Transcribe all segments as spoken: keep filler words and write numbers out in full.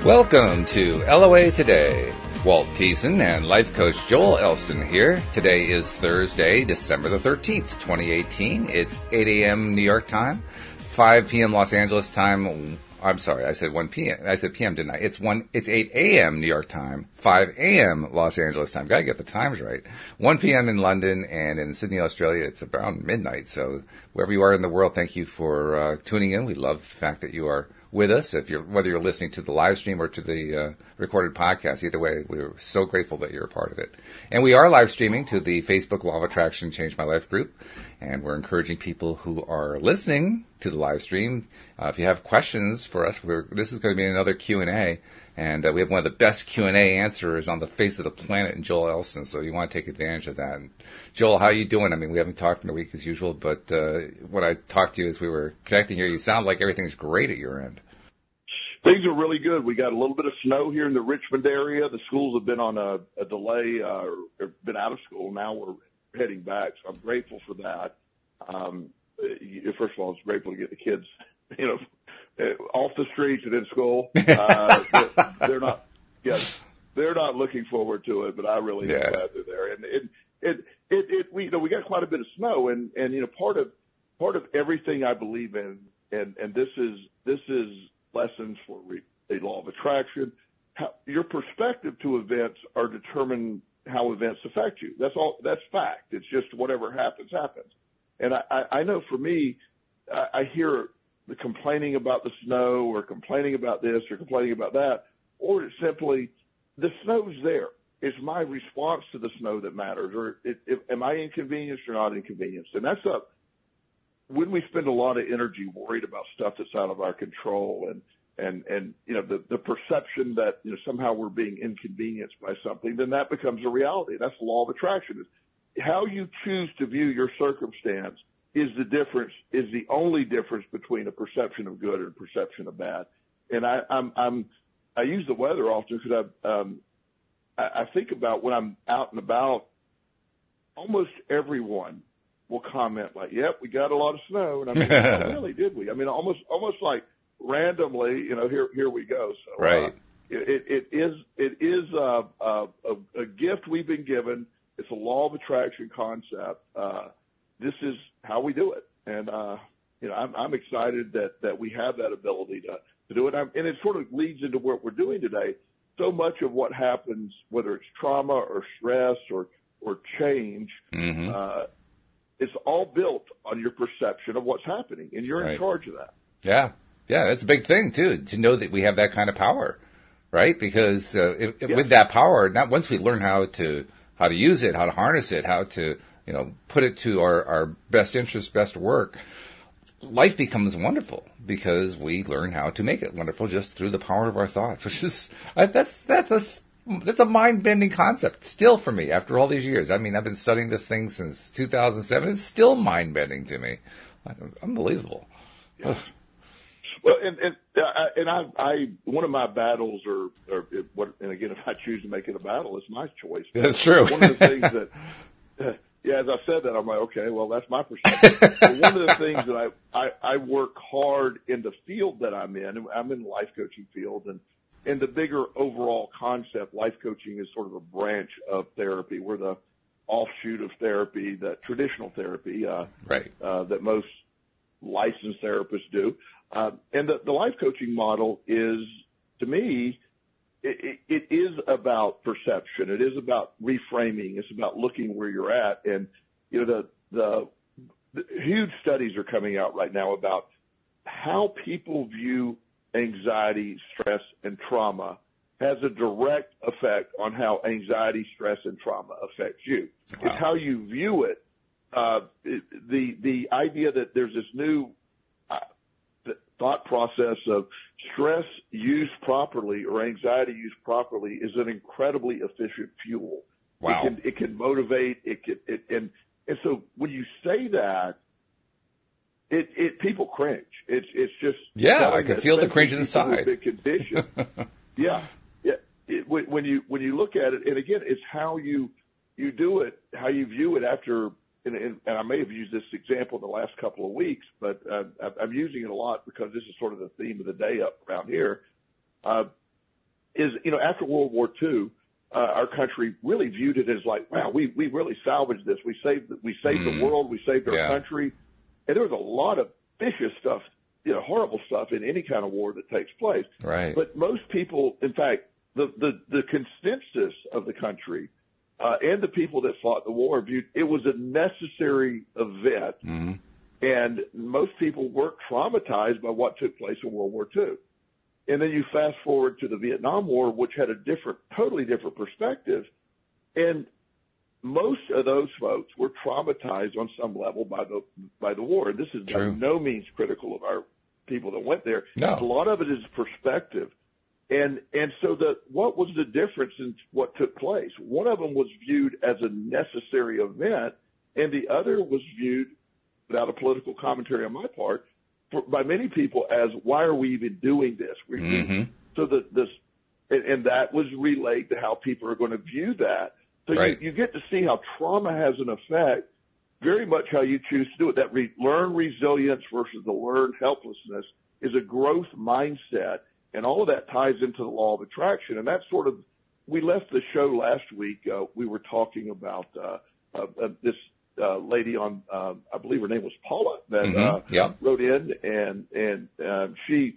Welcome to L O A Today. Walt Thiessen and life coach Joel Elston here. Today is Thursday, December the thirteenth, twenty eighteen. It's eight a.m. New York time, five p.m. Los Angeles time. I'm sorry, I said one p.m. I said p m, didn't I? It's one. It's eight a.m. New York time, five a.m. Los Angeles time. Gotta get the times right. one p.m. in London, and in Sydney, Australia, it's around midnight. So wherever you are in the world, thank you for uh, tuning in. We love the fact that you are with us, if you're, whether you're listening to the live stream or to the uh, recorded podcast. Either way, we're so grateful that you're a part of it. And we are live streaming to the Facebook Law of Attraction Change My Life group, and we're encouraging people who are listening to the live stream, uh, if you have questions for us, we're, this is going to be another Q and A, and uh, we have one of the best Q and A answerers on the face of the planet in Joel Elston, so you want to take advantage of that. And Joel, how are you doing? I mean, we haven't talked in a week as usual, but uh, when I talked to you as we were connecting here, you sound like everything's great at your end. Things are really good. We got a little bit of snow here in the Richmond area. The schools have been on a, a delay, uh, or been out of school. Now we're heading back, so I'm grateful for that. Um, first of all, it's grateful to get the kids, you know, off the streets and in school. Uh, they're, they're not, yes, they're not looking forward to it, but I really yeah. am glad they're there. And it, it, it, it, we, you know, we got quite a bit of snow, and, and you know, part of part of everything I believe in, and and this is this is. lessons for the law of attraction. How, your perspective to events are determine how events affect you. That's all. That's fact. It's just whatever happens, happens. And I, I, I know for me, I, I hear the complaining about the snow, or complaining about this, or complaining about that, or it's simply the snow's there. It's my response to the snow that matters, or it, it, am I inconvenienced or not inconvenienced? And that's a when we spend a lot of energy worried about stuff that's out of our control, and, and, and, you know, the, the perception that, you know, somehow we're being inconvenienced by something, then that becomes a reality. That's the law of attraction. How you choose to view your circumstance is the difference, is the only difference between a perception of good and a perception of bad. And I, I'm, I'm, I use the weather often because I, um, I, I think about when I'm out and about, almost everyone will comment like, yep, we got a lot of snow. And I mean, oh, really, did we? I mean, almost, almost like randomly, you know, here, here we go. So, right. Uh, it, it, it is, it is a, a, a gift we've been given. It's a law of attraction concept. Uh, this is how we do it. And, uh, you know, I'm, I'm excited that, that we have that ability to, to do it. I'm, and it sort of leads into what we're doing today. So much of what happens, whether it's trauma or stress or, or change, mm-hmm. uh, it's all built on your perception of what's happening, and you're right. in charge of that. Yeah. Yeah, that's a big thing, too, to know that we have that kind of power, right? Because uh, if, yes. with that power, not once we learn how to how to use it, how to harness it, how to, you know, put it to our, our best interest, best work, life becomes wonderful because we learn how to make it wonderful just through the power of our thoughts, which is, uh, that's, that's a That's a mind-bending concept still for me after all these years. I mean, I've been studying this thing since two thousand seven. It's still mind-bending to me. Unbelievable. Yes. Well, and and I, and I, I one of my battles, or or what, and again, if I choose to make it a battle, it's my choice. That's true. One of the things that, uh, yeah, as I said that, I'm like, okay, well, that's my perspective. But one of the things that I, I I work hard in the field that I'm in. I'm in the life coaching field, and. And the bigger overall concept, life coaching is sort of a branch of therapy. We're the offshoot of therapy, that traditional therapy, uh, right. uh, that most licensed therapists do. Uh, and the, the life coaching model is, to me, it, it, it is about perception. It is about reframing. It's about looking where you're at. And, you know, the, the, the huge studies are coming out right now about how people view anxiety, stress, and trauma has a direct effect on how anxiety, stress, and trauma affects you. Wow. It's how you view it. Uh, it, the the idea that there's this new uh, thought process of stress used properly or anxiety used properly is an incredibly efficient fuel. Wow. It can it can motivate. It can it and and so when you say that. It, it, people cringe. It's, it's just. Yeah, I can feel the cringe inside. Been conditioned. yeah. Yeah. It, when, when you, when you look at it, and again, it's how you, you do it, how you view it after, and, and, and I may have used this example in the last couple of weeks, but uh, I'm using it a lot because this is sort of the theme of the day up around here. Uh, is, you know, after World War Two, uh, our country really viewed it as like, wow, we, we really salvaged this. We saved, we saved mm. the world. We saved our yeah. country. And there was a lot of vicious stuff, you know, horrible stuff in any kind of war that takes place. Right. But most people, in fact, the, the, the consensus of the country, uh, and the people that fought the war viewed it was a necessary event. Mm-hmm. And most people weren't traumatized by what took place in World War Two. And then you fast forward to the Vietnam War, which had a different, totally different perspective. And most of those folks were traumatized on some level by the by the war. And this is by no means critical of our people that went there. No. A lot of it is perspective. And and so the what was the difference in what took place? One of them was viewed as a necessary event, and the other was viewed, without a political commentary on my part, for, by many people as, why are we even doing this? We, mm-hmm. So the, this, and, and that was relayed to how people are going to view that. So right. you, you get to see how trauma has an effect, very much how you choose to do it. That re, learned resilience versus the learned helplessness is a growth mindset, and all of that ties into the law of attraction. And that's sort of, we left the show last week. Uh, we were talking about uh, uh, uh, this Uh, lady on, uh, I believe her name was Paula, that mm-hmm. uh, yeah. wrote in, and and um, she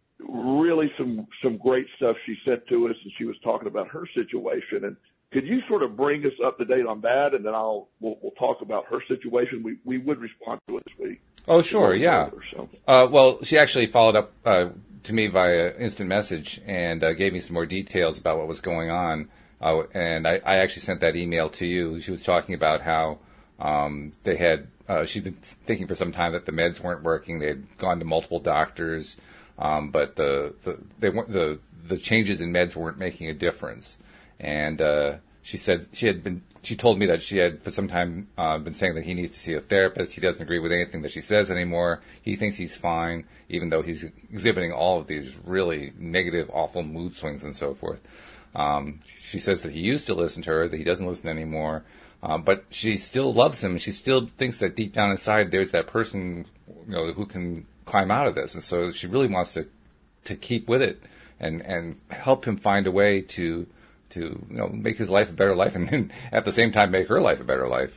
really some some great stuff she sent to us, and she was talking about her situation. And could you sort of bring us up to date on that, and then I'll we'll, we'll talk about her situation. We we would respond to it this week. Oh sure, yeah. So. Uh, well, she actually followed up uh, to me via instant message and uh, gave me some more details about what was going on. Uh, and I, I actually sent that email to you. She was talking about how. Um, they had, uh, she'd been thinking for some time that the meds weren't working. They had gone to multiple doctors, um, but the, the, they weren't, the, the changes in meds weren't making a difference. And, uh, she said she had been, she told me that she had for some time, uh, been saying that he needs to see a therapist. He doesn't agree with anything that she says anymore. He thinks he's fine, even though he's exhibiting all of these really negative, awful mood swings and so forth. Um, she says that he used to listen to her, that he doesn't listen anymore. Um, but she still loves him. She still thinks that deep down inside there's that person, you know, who can climb out of this. And so she really wants to, to keep with it and, and help him find a way to, to, you know, make his life a better life and, and at the same time make her life a better life.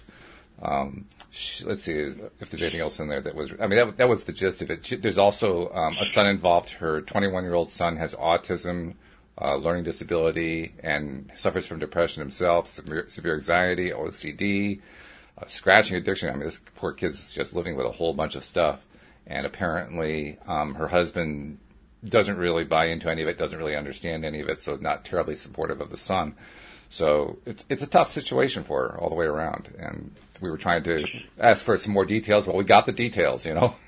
Um, she, let's see if there's anything else in there that was, I mean, that, that was the gist of it. She, there's also, um, a son involved. Her twenty-one year old son has autism. Uh, learning disability, and suffers from depression himself, severe, severe anxiety, O C D, uh, scratching addiction. I mean, this poor kid's just living with a whole bunch of stuff. And apparently, um, her husband doesn't really buy into any of it, doesn't really understand any of it, so not terribly supportive of the son. So it's it's a tough situation for her all the way around. And we were trying to ask for some more details. Well, we got the details, you know.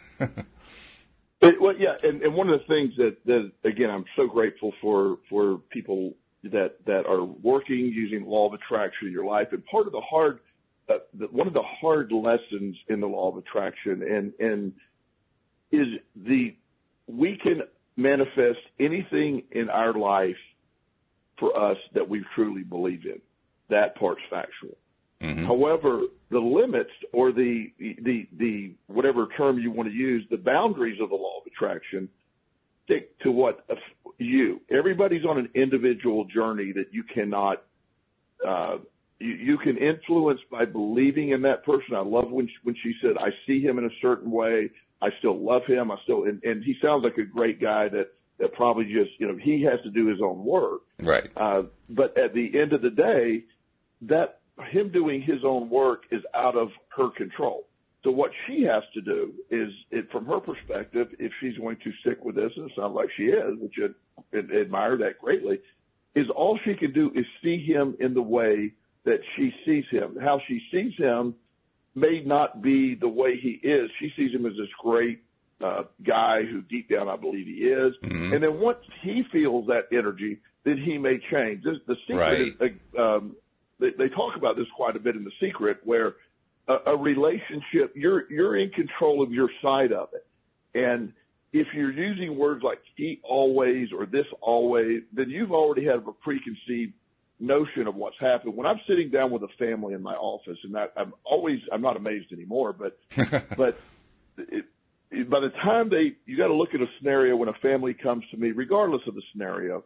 But, well, yeah, and, and one of the things that, that, again, I'm so grateful for, for people that, that are working using the law of attraction in your life. And part of the hard, uh, the, one of the hard lessons in the law of attraction and, and is the, we can manifest anything in our life for us that we truly believe in. That part's factual. Mm-hmm. However, the limits or the, the, the, whatever term you want to use, the boundaries of the law of attraction stick to what you, everybody's on an individual journey that you cannot, uh, you, you can influence by believing in that person. I love when she, when she said, I see him in a certain way. I still love him. I still, and, and he sounds like a great guy that, that probably just, you know, he has to do his own work. Right. Uh, but at the end of the day, that, him doing his own work is out of her control. So what she has to do is, it, from her perspective, if she's going to stick with this, and it sounds like she is, which I, I admire that greatly, is all she can do is see him in the way that she sees him. How she sees him may not be the way he is. She sees him as this great uh, guy who deep down I believe he is. Mm-hmm. And then once he feels that energy, then he may change. This, the secret right. is, uh, um, They, they talk about this quite a bit in The Secret, where a, a relationship, you're you're in control of your side of it. And if you're using words like he always or this always, then you've already had a preconceived notion of what's happened. When I'm sitting down with a family in my office, and I, I'm always, I'm not amazed anymore, but but it, it, by the time they, you got to look at a scenario when a family comes to me, regardless of the scenario,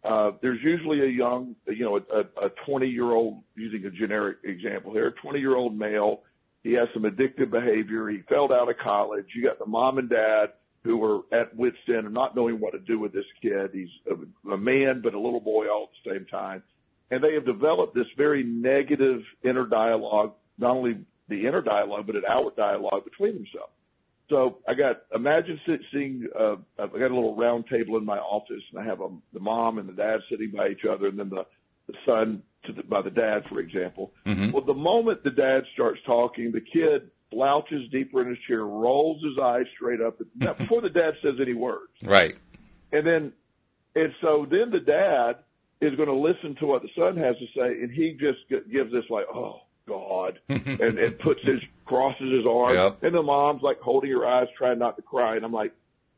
uh, there's usually a young, you know, a twenty-year-old, using a generic example here, a twenty-year-old male. He has some addictive behavior. He failed out of college. You got the mom and dad who are at wit's end and not knowing what to do with this kid. He's a, a man, but a little boy all at the same time. And they have developed this very negative inner dialogue, not only the inner dialogue, but an outward dialogue between themselves. So I got, imagine seeing, uh, I got a little round table in my office, and I have a, the mom and the dad sitting by each other, and then the, the son to the, by the dad, for example. Mm-hmm. Well, the moment the dad starts talking, the kid slouches deeper in his chair, rolls his eyes straight up, before the dad says any words. Right. And then, and so then the dad is going to listen to what the son has to say, and he just gives this like, oh, God, and, and puts his, crosses his arms. Yep. And the mom's like holding her eyes, trying not to cry. And I'm like,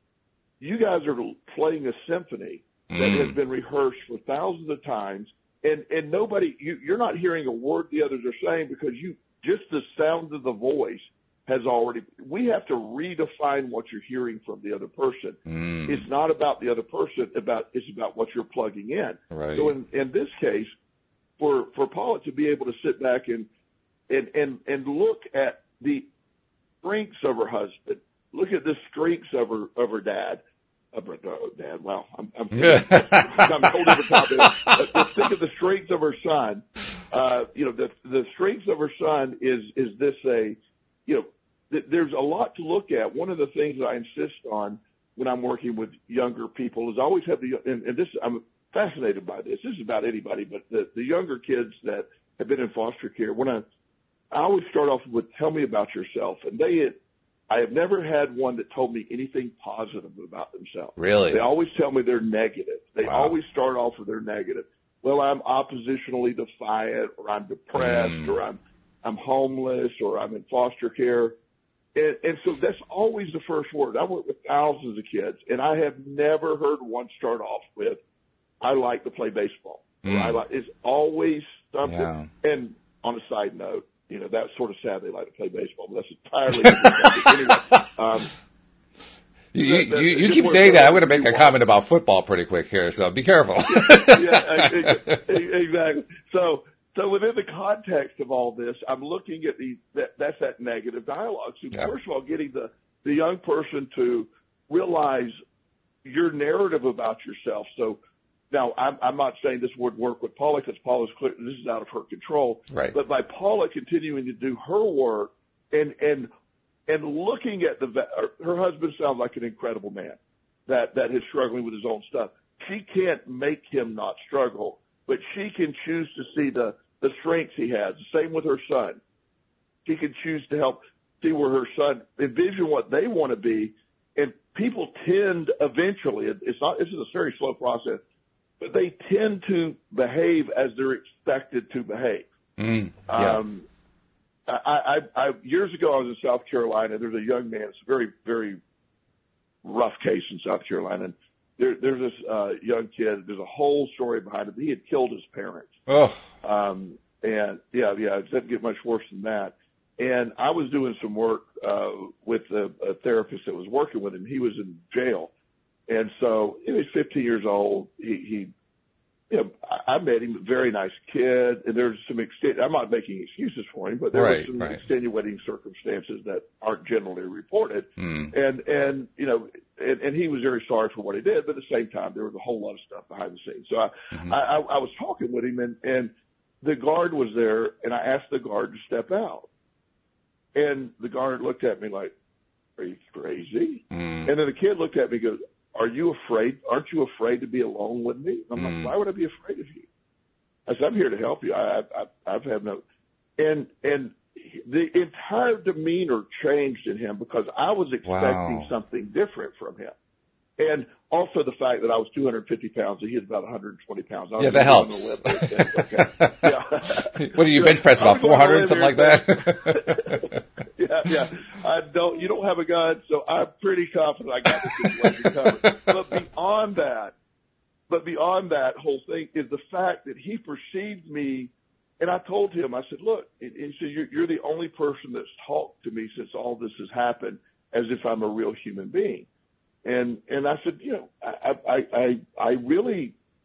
you guys are playing a symphony that mm. has been rehearsed for thousands of times. And, and nobody, you, you're not hearing a word the others are saying because you, just the sound of the voice has already, we have to redefine what you're hearing from the other person. Mm. It's not about the other person, about, it's about what you're plugging in. Right. So in, in this case, for, for Paula to be able to sit back and, and, and, and look at the strengths of her husband, look at the strengths of her, of her dad, of her uh, dad, well, I'm, I'm, I'm holding the topic. But think of the strengths of her son. Uh, you know, the, the strengths of her son is, is this a, you know, th- there's a lot to look at. One of the things that I insist on when I'm working with younger people is I always have the, and, and this, I'm fascinated by this. This is about anybody, but the, the younger kids that have been in foster care, when I, I always start off with, tell me about yourself. And they, I have never had one that told me anything positive about themselves. Really? They always tell me they're negative. They Wow. always start off with they're negative. Well, I'm oppositionally defiant, or I'm depressed, mm. or I'm, I'm homeless, or I'm in foster care. And, and so that's always the first word. I work with thousands of kids, and I have never heard one start off with, I like to play baseball. Mm. Or I like, it's always something. Yeah. And on a side note, you know, that's sort of sad they like to play baseball, but that's entirely different. Anyway, um, you, you, you, you keep saying that. I'm going to make a comment about football pretty quick here, so be careful. yeah, yeah, exactly. So, so within the context of all this, I'm looking at the that, that's that negative dialogue. So yeah. First of all, getting the the young person to realize your narrative about yourself. So now I'm, I'm not saying this would work with Paula because Paula's clear, this is out of her control. Right. But by Paula continuing to do her work and and and looking at the her husband sounds like an incredible man that that is struggling with his own stuff. She can't make him not struggle, but she can choose to see the the strengths he has. The same with her son. She can choose to help see where her son envision what they want to be, and people tend eventually. It's not. This is a very slow process, but they tend to behave as they're expected to behave. Mm, yeah. Um, I, I, I, years ago, I was in South Carolina. There's a young man. It's a very, very rough case in South Carolina. And there, there's this uh, young kid. There's a whole story behind it. He had killed his parents. Oh. Um, and yeah, yeah, it doesn't get much worse than that. And I was doing some work uh, with a, a therapist that was working with him. He was in jail, and so he was fifteen years old. He, he you know, I, I met him, a very nice kid, and there's some extent. I'm not making excuses for him, but there right, were some right. extenuating circumstances that aren't generally reported. Mm. And and you know, and, and he was very sorry for what he did, but at the same time, there was a whole lot of stuff behind the scenes. So I, mm-hmm. I, I, I was talking with him, and and the guard was there, and I asked the guard to step out. And the guard looked at me like, are you crazy? Mm. And then the kid looked at me and goes, are you afraid? Aren't you afraid to be alone with me? I'm mm. like, why would I be afraid of you? I said, I'm here to help you. I, I, I've had no, and, and the entire demeanor changed in him because I was expecting wow. something different from him. And also the fact that I was two hundred fifty pounds and he was about one hundred twenty pounds. I yeah, that helps. Okay. Yeah. What do you bench press, about four hundred, something like that? yeah, yeah. I don't, you don't have a gun, so I'm pretty confident I got this situation covered. But beyond that, but beyond that whole thing is the fact that he perceived me, and I told him, I said, look, and he said, you're, you're the only person that's talked to me since all this has happened as if I'm a real human being. And, and I said, you know, I, I, I, I really,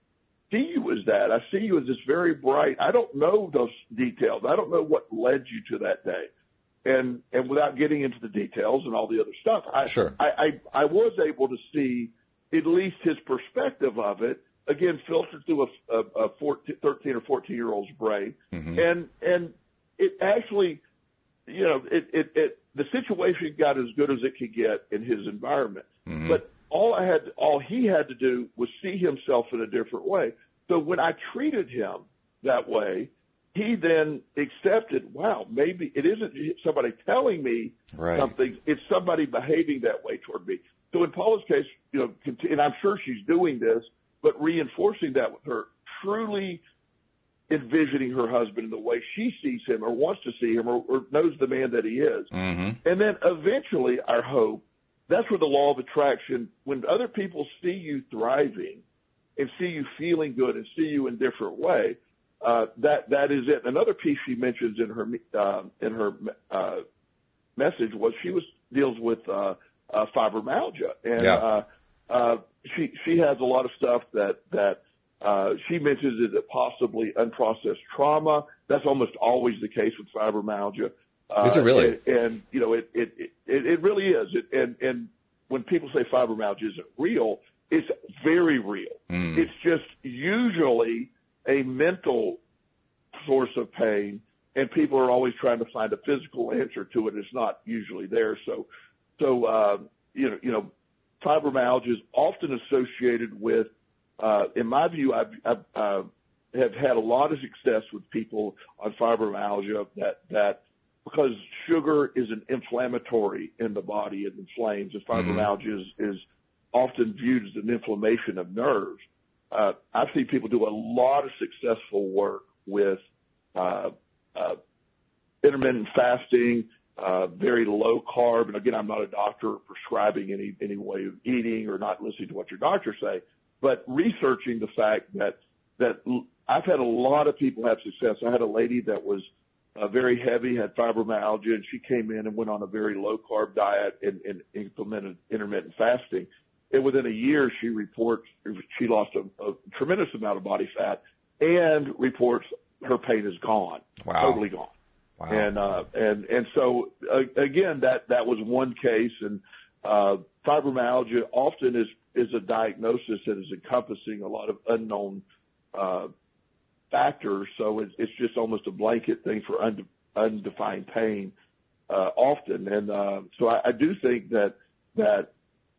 see you as that. I see you as this very bright. I don't know those details. I don't know what led you to that day. And, and without getting into the details and all the other stuff, I, sure. I, I, I was able to see at least his perspective of it, again, filtered through a, a, a fourteen, thirteen or fourteen year old's brain. Mm-hmm. And, and it actually, you know, it, it, it, the situation got as good as it could get in his environment. Mm-hmm. But all I had, all he had to do was see himself in a different way. So when I treated him that way, he then accepted, wow, maybe it isn't somebody telling me right. something, it's somebody behaving that way toward me. So in Paula's case, you know, and I'm sure she's doing this, but reinforcing that with her, truly envisioning her husband in the way she sees him or wants to see him or, or knows the man that he is. Mm-hmm. And then eventually, our hope, that's where the law of attraction, when other people see you thriving and see you feeling good and see you in a different way, uh, that, that is it. Another piece she mentions in her, uh, in her, uh, message was she was, deals with, uh, uh, fibromyalgia. And, yeah. uh, uh, she, she has a lot of stuff that, that, uh, she mentions is it possibly unprocessed trauma. That's almost always the case with fibromyalgia. Uh, is it really? And, and you know, it, it, it, it really is. It, and, and when people say fibromyalgia isn't real, it's very real. Mm. It's just usually a mental source of pain, and people are always trying to find a physical answer to it. It's not usually there. So, so, uh, you know, you know, fibromyalgia is often associated with, uh, in my view, I've, I've, uh, have had a lot of success with people on fibromyalgia that, that because sugar is an inflammatory in the body, it inflames, and fibromyalgia mm-hmm. is, is often viewed as an inflammation of nerves. Uh, I've seen people do a lot of successful work with, uh, uh, intermittent fasting, uh, very low carb. And again, I'm not a doctor prescribing any, any way of eating or not listening to what your doctors say, but researching the fact that, that I've had a lot of people have success. I had a lady that was uh, very heavy, had fibromyalgia, and she came in and went on a very low carb diet and, and implemented intermittent fasting. And within a year, she reports she lost a, a tremendous amount of body fat and reports her pain is gone, wow. totally gone. Wow. And, uh, and, and so uh, again, that, that was one case. And, uh, fibromyalgia often is, is a diagnosis that is encompassing a lot of unknown, uh, factors. So it's, it's just almost a blanket thing for unde- undefined pain, uh, often. And, uh, so I, I do think that, that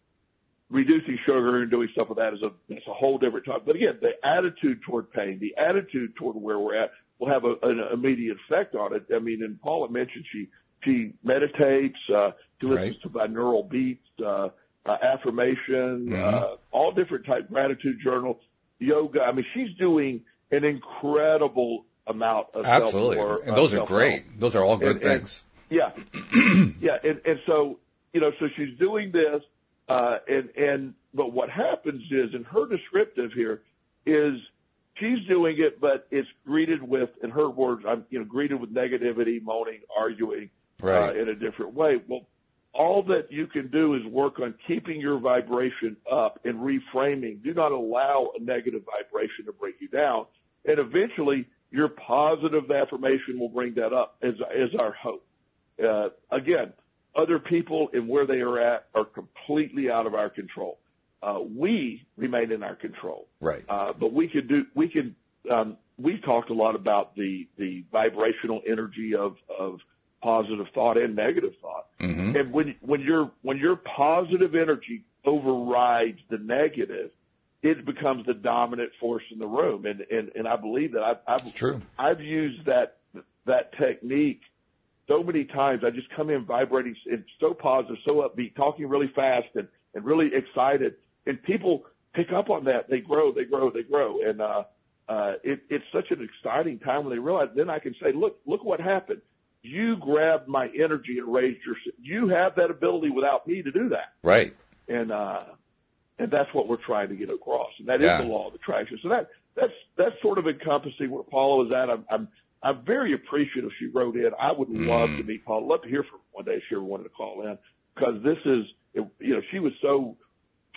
reducing sugar and doing stuff with that is a, it's a whole different topic. But again, the attitude toward pain, the attitude toward where we're at will have a, an immediate effect on it. I mean, and Paula mentioned she, she meditates, uh, she listens right. to binaural beats, uh, uh, affirmation, mm-hmm. uh, all different type gratitude journal, yoga. I mean, she's doing an incredible amount of absolutely, self-work, and those uh, are great. Those are all good and, things. And, yeah, yeah, and, and so you know, so she's doing this, uh, and and but what happens is, in her descriptive here, is she's doing it, but it's greeted with, in her words, I'm you know greeted with negativity, moaning, arguing, right. uh, in a different way. Well, all that you can do is work on keeping your vibration up and reframing. Do not allow a negative vibration to bring you down. And eventually your positive affirmation will bring that up as, as our hope. Uh, again, other people and where they are at are completely out of our control. Uh, we remain in our control. Right. Uh, but we can do, we can, um, we've talked a lot about the, the vibrational energy of, of, positive thought and negative thought. Mm-hmm. And when, when your, when your positive energy overrides the negative, it becomes the dominant force in the room. And, and, and I believe that I've, I've, true. I've used that, that technique so many times. I just come in vibrating and so positive, so upbeat, talking really fast and, and really excited. And people pick up on that. They grow, they grow, they grow. And, uh, uh, it, it's such an exciting time when they realize, then I can say, look, look what happened. You grabbed my energy and raised your, you have that ability without me to do that. Right. And, uh, and that's what we're trying to get across. And that yeah. is the law of attraction. So that, that's, that's sort of encompassing where Paula was at. I'm, I'm, I'm very appreciative she wrote in. I would mm. love to meet Paula. Love to hear from her one day if she ever wanted to call in, because this is, you know, she was so,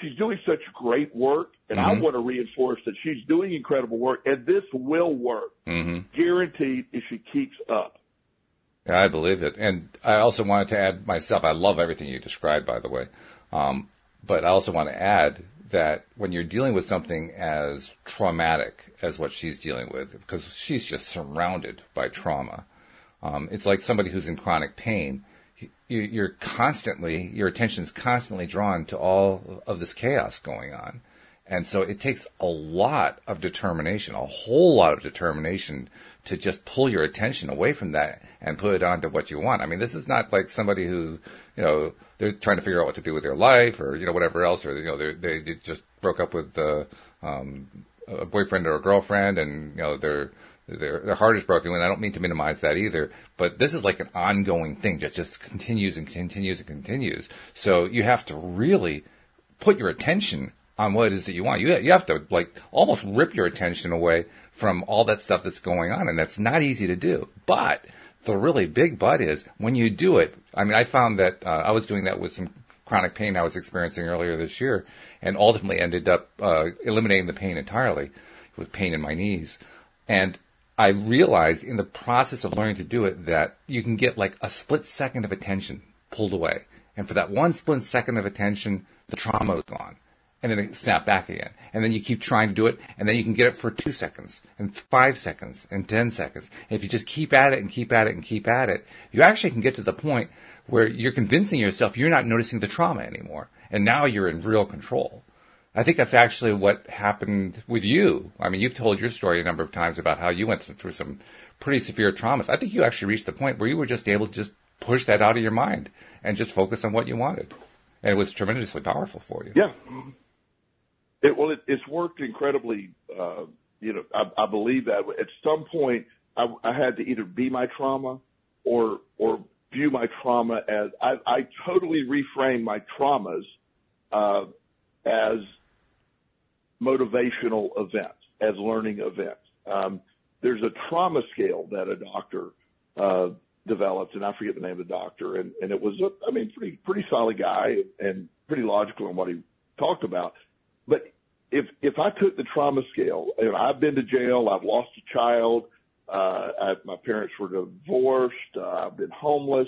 she's doing such great work, and mm-hmm. I want to reinforce that she's doing incredible work, and this will work, mm-hmm. guaranteed, if she keeps up. Yeah, I believe it. And I also wanted to add myself, I love everything you described, by the way, um, but I also want to add that when you're dealing with something as traumatic as what she's dealing with, because she's just surrounded by trauma, um, it's like somebody who's in chronic pain. You're constantly, your attention's constantly drawn to all of this chaos going on. And so it takes a lot of determination, a whole lot of determination to just pull your attention away from that and put it onto what you want. I mean, this is not like somebody who, you know, they're trying to figure out what to do with their life or, you know, whatever else, or, you know, they they just broke up with uh, um, a boyfriend or a girlfriend and, you know, they're, Their, their heart is broken, and I don't mean to minimize that either, but this is like an ongoing thing that just continues and continues and continues. So you have to really put your attention on what it is that you want. You, you have to like almost rip your attention away from all that stuff that's going on, and that's not easy to do. But the really big but is when you do it, I mean, I found that uh, I was doing that with some chronic pain I was experiencing earlier this year, and ultimately ended up uh, eliminating the pain entirely with pain in my knees. And I realized in the process of learning to do it that you can get like a split second of attention pulled away. And for that one split second of attention, the trauma is gone. And then it snaps back again. And then you keep trying to do it, and then you can get it for two seconds, and five seconds, and ten seconds. And if you just keep at it and keep at it and keep at it, you actually can get to the point where you're convincing yourself you're not noticing the trauma anymore. And now you're in real control. I think that's actually what happened with you. I mean, you've told your story a number of times about how you went through some pretty severe traumas. I think you actually reached the point where you were just able to just push that out of your mind and just focus on what you wanted. And it was tremendously powerful for you. Yeah. It, well, it, it's worked incredibly, uh, you know, I, I believe that. At some point, I, I had to either be my trauma or or view my trauma as, I, I totally reframed my traumas uh, as motivational events, as learning events. Um, there's a trauma scale that a doctor uh, developed, and I forget the name of the doctor, and, and it was, a, I mean, pretty pretty solid guy and pretty logical in what he talked about. But if if I took the trauma scale, and I've been to jail, I've lost a child, uh, I, my parents were divorced, uh, I've been homeless,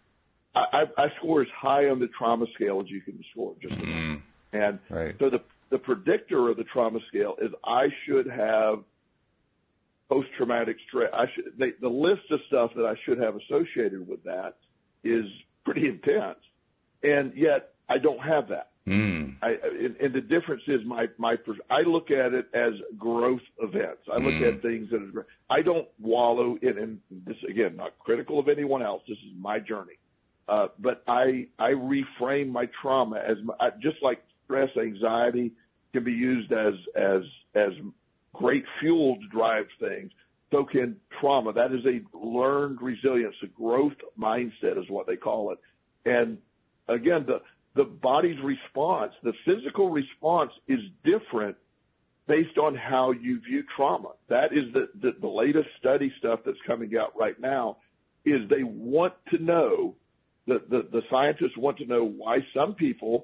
I, I, I score as high on the trauma scale as you can score, just mm-hmm. And right. so the the predictor of the trauma scale is I should have post-traumatic stress. I should, they, the list of stuff that I should have associated with that is pretty intense, and yet I don't have that. Mm. I, and, and the difference is my my I look at it as growth events. I look mm. at things that are, I don't wallow in. And this again, not critical of anyone else. This is my journey, uh, but I I reframe my trauma as my, I, just like stress, anxiety can be used as as as great fuel to drive things. So can trauma. That is a learned resilience, a growth mindset is what they call it. And again, the the body's response, the physical response is different based on how you view trauma. That is the, the, the latest study stuff that's coming out right now is they want to know, the, the, the scientists want to know why some people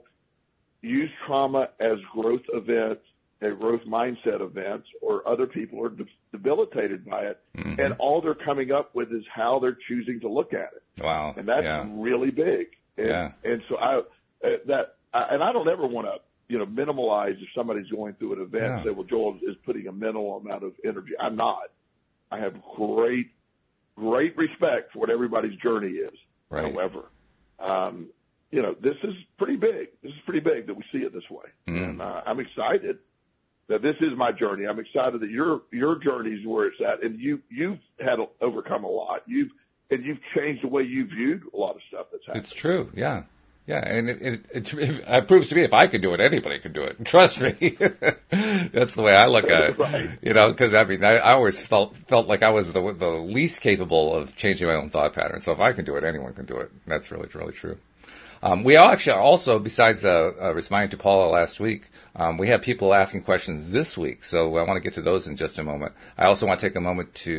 use trauma as growth events and growth mindset events, or other people are de- debilitated by it. Mm-hmm. And all they're coming up with is how they're choosing to look at it. Wow. And that's yeah. really big. And, yeah. and so I, uh, that, I, and I don't ever want to, you know, minimalize if somebody's going through an event and yeah. say, well, Joel is putting a minimal amount of energy. I'm not. I have great, great respect for what everybody's journey is. Right. However, um, you know, this is pretty big. This is pretty big that we see it this way. Mm. And uh, I'm excited that this is my journey. I'm excited that your your journey is where it's at, and you you've had to overcome a lot. You've and you've changed the way you viewed a lot of stuff that's happened. It's true, yeah, yeah, and it it, it, it proves to me if I could do it, anybody could do it. Trust me, that's the way I look at it. Right. You know, because I mean, I, I always felt felt like I was the the least capable of changing my own thought pattern. So if I can do it, anyone can do it. That's really really true. Um, we actually also, besides uh, uh, responding to Paula last week, um, we have people asking questions this week, so I want to get to those in just a moment. I also want to take a moment to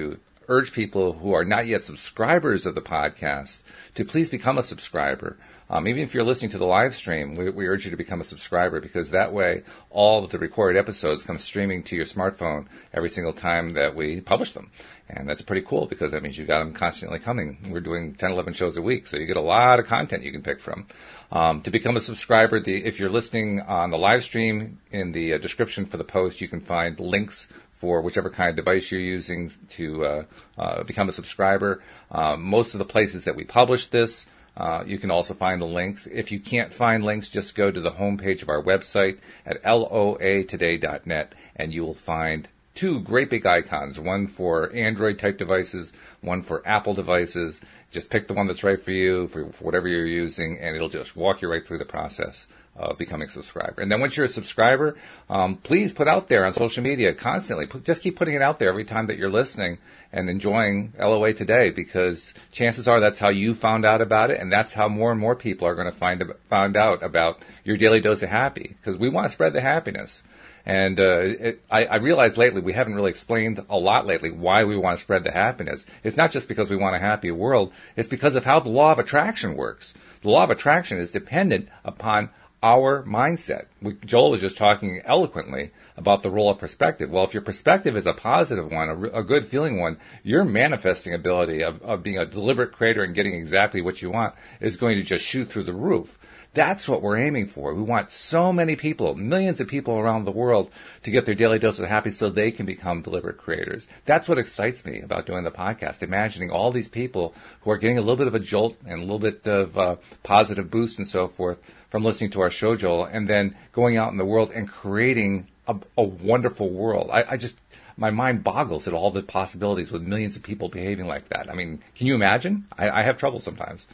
urge people who are not yet subscribers of the podcast to please become a subscriber. Um, even if you're listening to the live stream, we, we urge you to become a subscriber, because that way all of the recorded episodes come streaming to your smartphone every single time that we publish them. And that's pretty cool, because that means you've got them constantly coming. We're doing ten, eleven shows a week, so you get a lot of content you can pick from. Um, to become a subscriber, the, if you're listening on the live stream, in the uh, description for the post, you can find links for whichever kind of device you're using to uh, uh, become a subscriber. Um, most of the places that we publish this, Uh, you can also find the links. If you can't find links, just go to the homepage of our website at L O A today dot net, and you will find two great big icons, one for Android-type devices, one for Apple devices. Just pick the one that's right for you, for, for whatever you're using, and it'll just walk you right through the process of becoming a subscriber. And then once you're a subscriber, um, please put out there on social media constantly. Put, just keep putting it out there every time that you're listening and enjoying L O A Today, because chances are that's how you found out about it, and that's how more and more people are going to find find out about your daily dose of happy, because we want to spread the happiness. And uh, it, I, I realize lately we haven't really explained a lot lately why we want to spread the happiness. It's not just because we want a happy world. It's because of how the law of attraction works. The law of attraction is dependent upon our mindset. We, Joel was just talking eloquently about the role of perspective. Well, if your perspective is a positive one, a, a good feeling one, your manifesting ability of, of being a deliberate creator and getting exactly what you want is going to just shoot through the roof. That's what we're aiming for. We want so many people, millions of people around the world, to get their daily dose of happy so they can become deliberate creators. That's what excites me about doing the podcast, imagining all these people who are getting a little bit of a jolt and a little bit of uh, positive boost and so forth from listening to our show, Joel, and then going out in the world and creating a, a wonderful world. I, I just, my mind boggles at all the possibilities with millions of people behaving like that. I mean, can you imagine? I, I have trouble sometimes.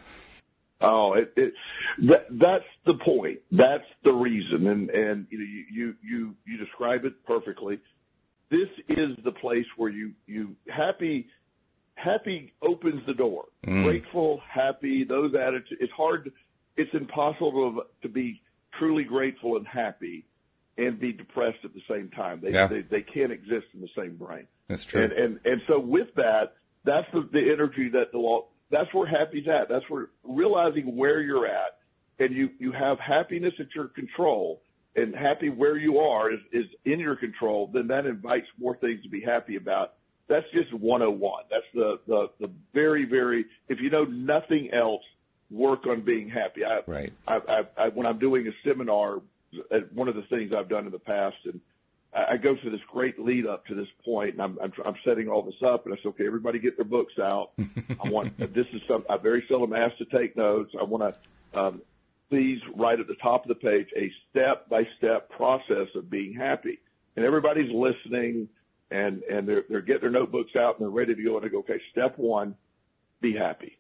Oh, it, it that, that's the point. That's the reason. And, and, you know, you, you, you, you describe it perfectly. This is the place where you, you happy, happy opens the door. Mm. Grateful, happy, those attitudes. It's hard. It's impossible to, to be truly grateful and happy and be depressed at the same time. They, yeah. they, they can't exist in the same brain. That's true. And, and, and so with that, that's the, the energy that the law, that's where happy's at. That's where realizing where you're at, and you, you have happiness at your control, and happy where you are is, is in your control, then that invites more things to be happy about. That's just one oh one. That's the, the, the very, very, if you know nothing else, work on being happy. I, right. I, I, I, when I'm doing a seminar, one of the things I've done in the past, and I go through this great lead up to this point, and I'm, I'm, I'm setting all this up, and I say, okay, everybody get their books out. I want, this is some, I very seldom ask to take notes. I want to, um, please write at the top of the page a step by step process of being happy. And everybody's listening, and, and they're, they're getting their notebooks out, and they're ready to go. And I go, okay, step one, be happy.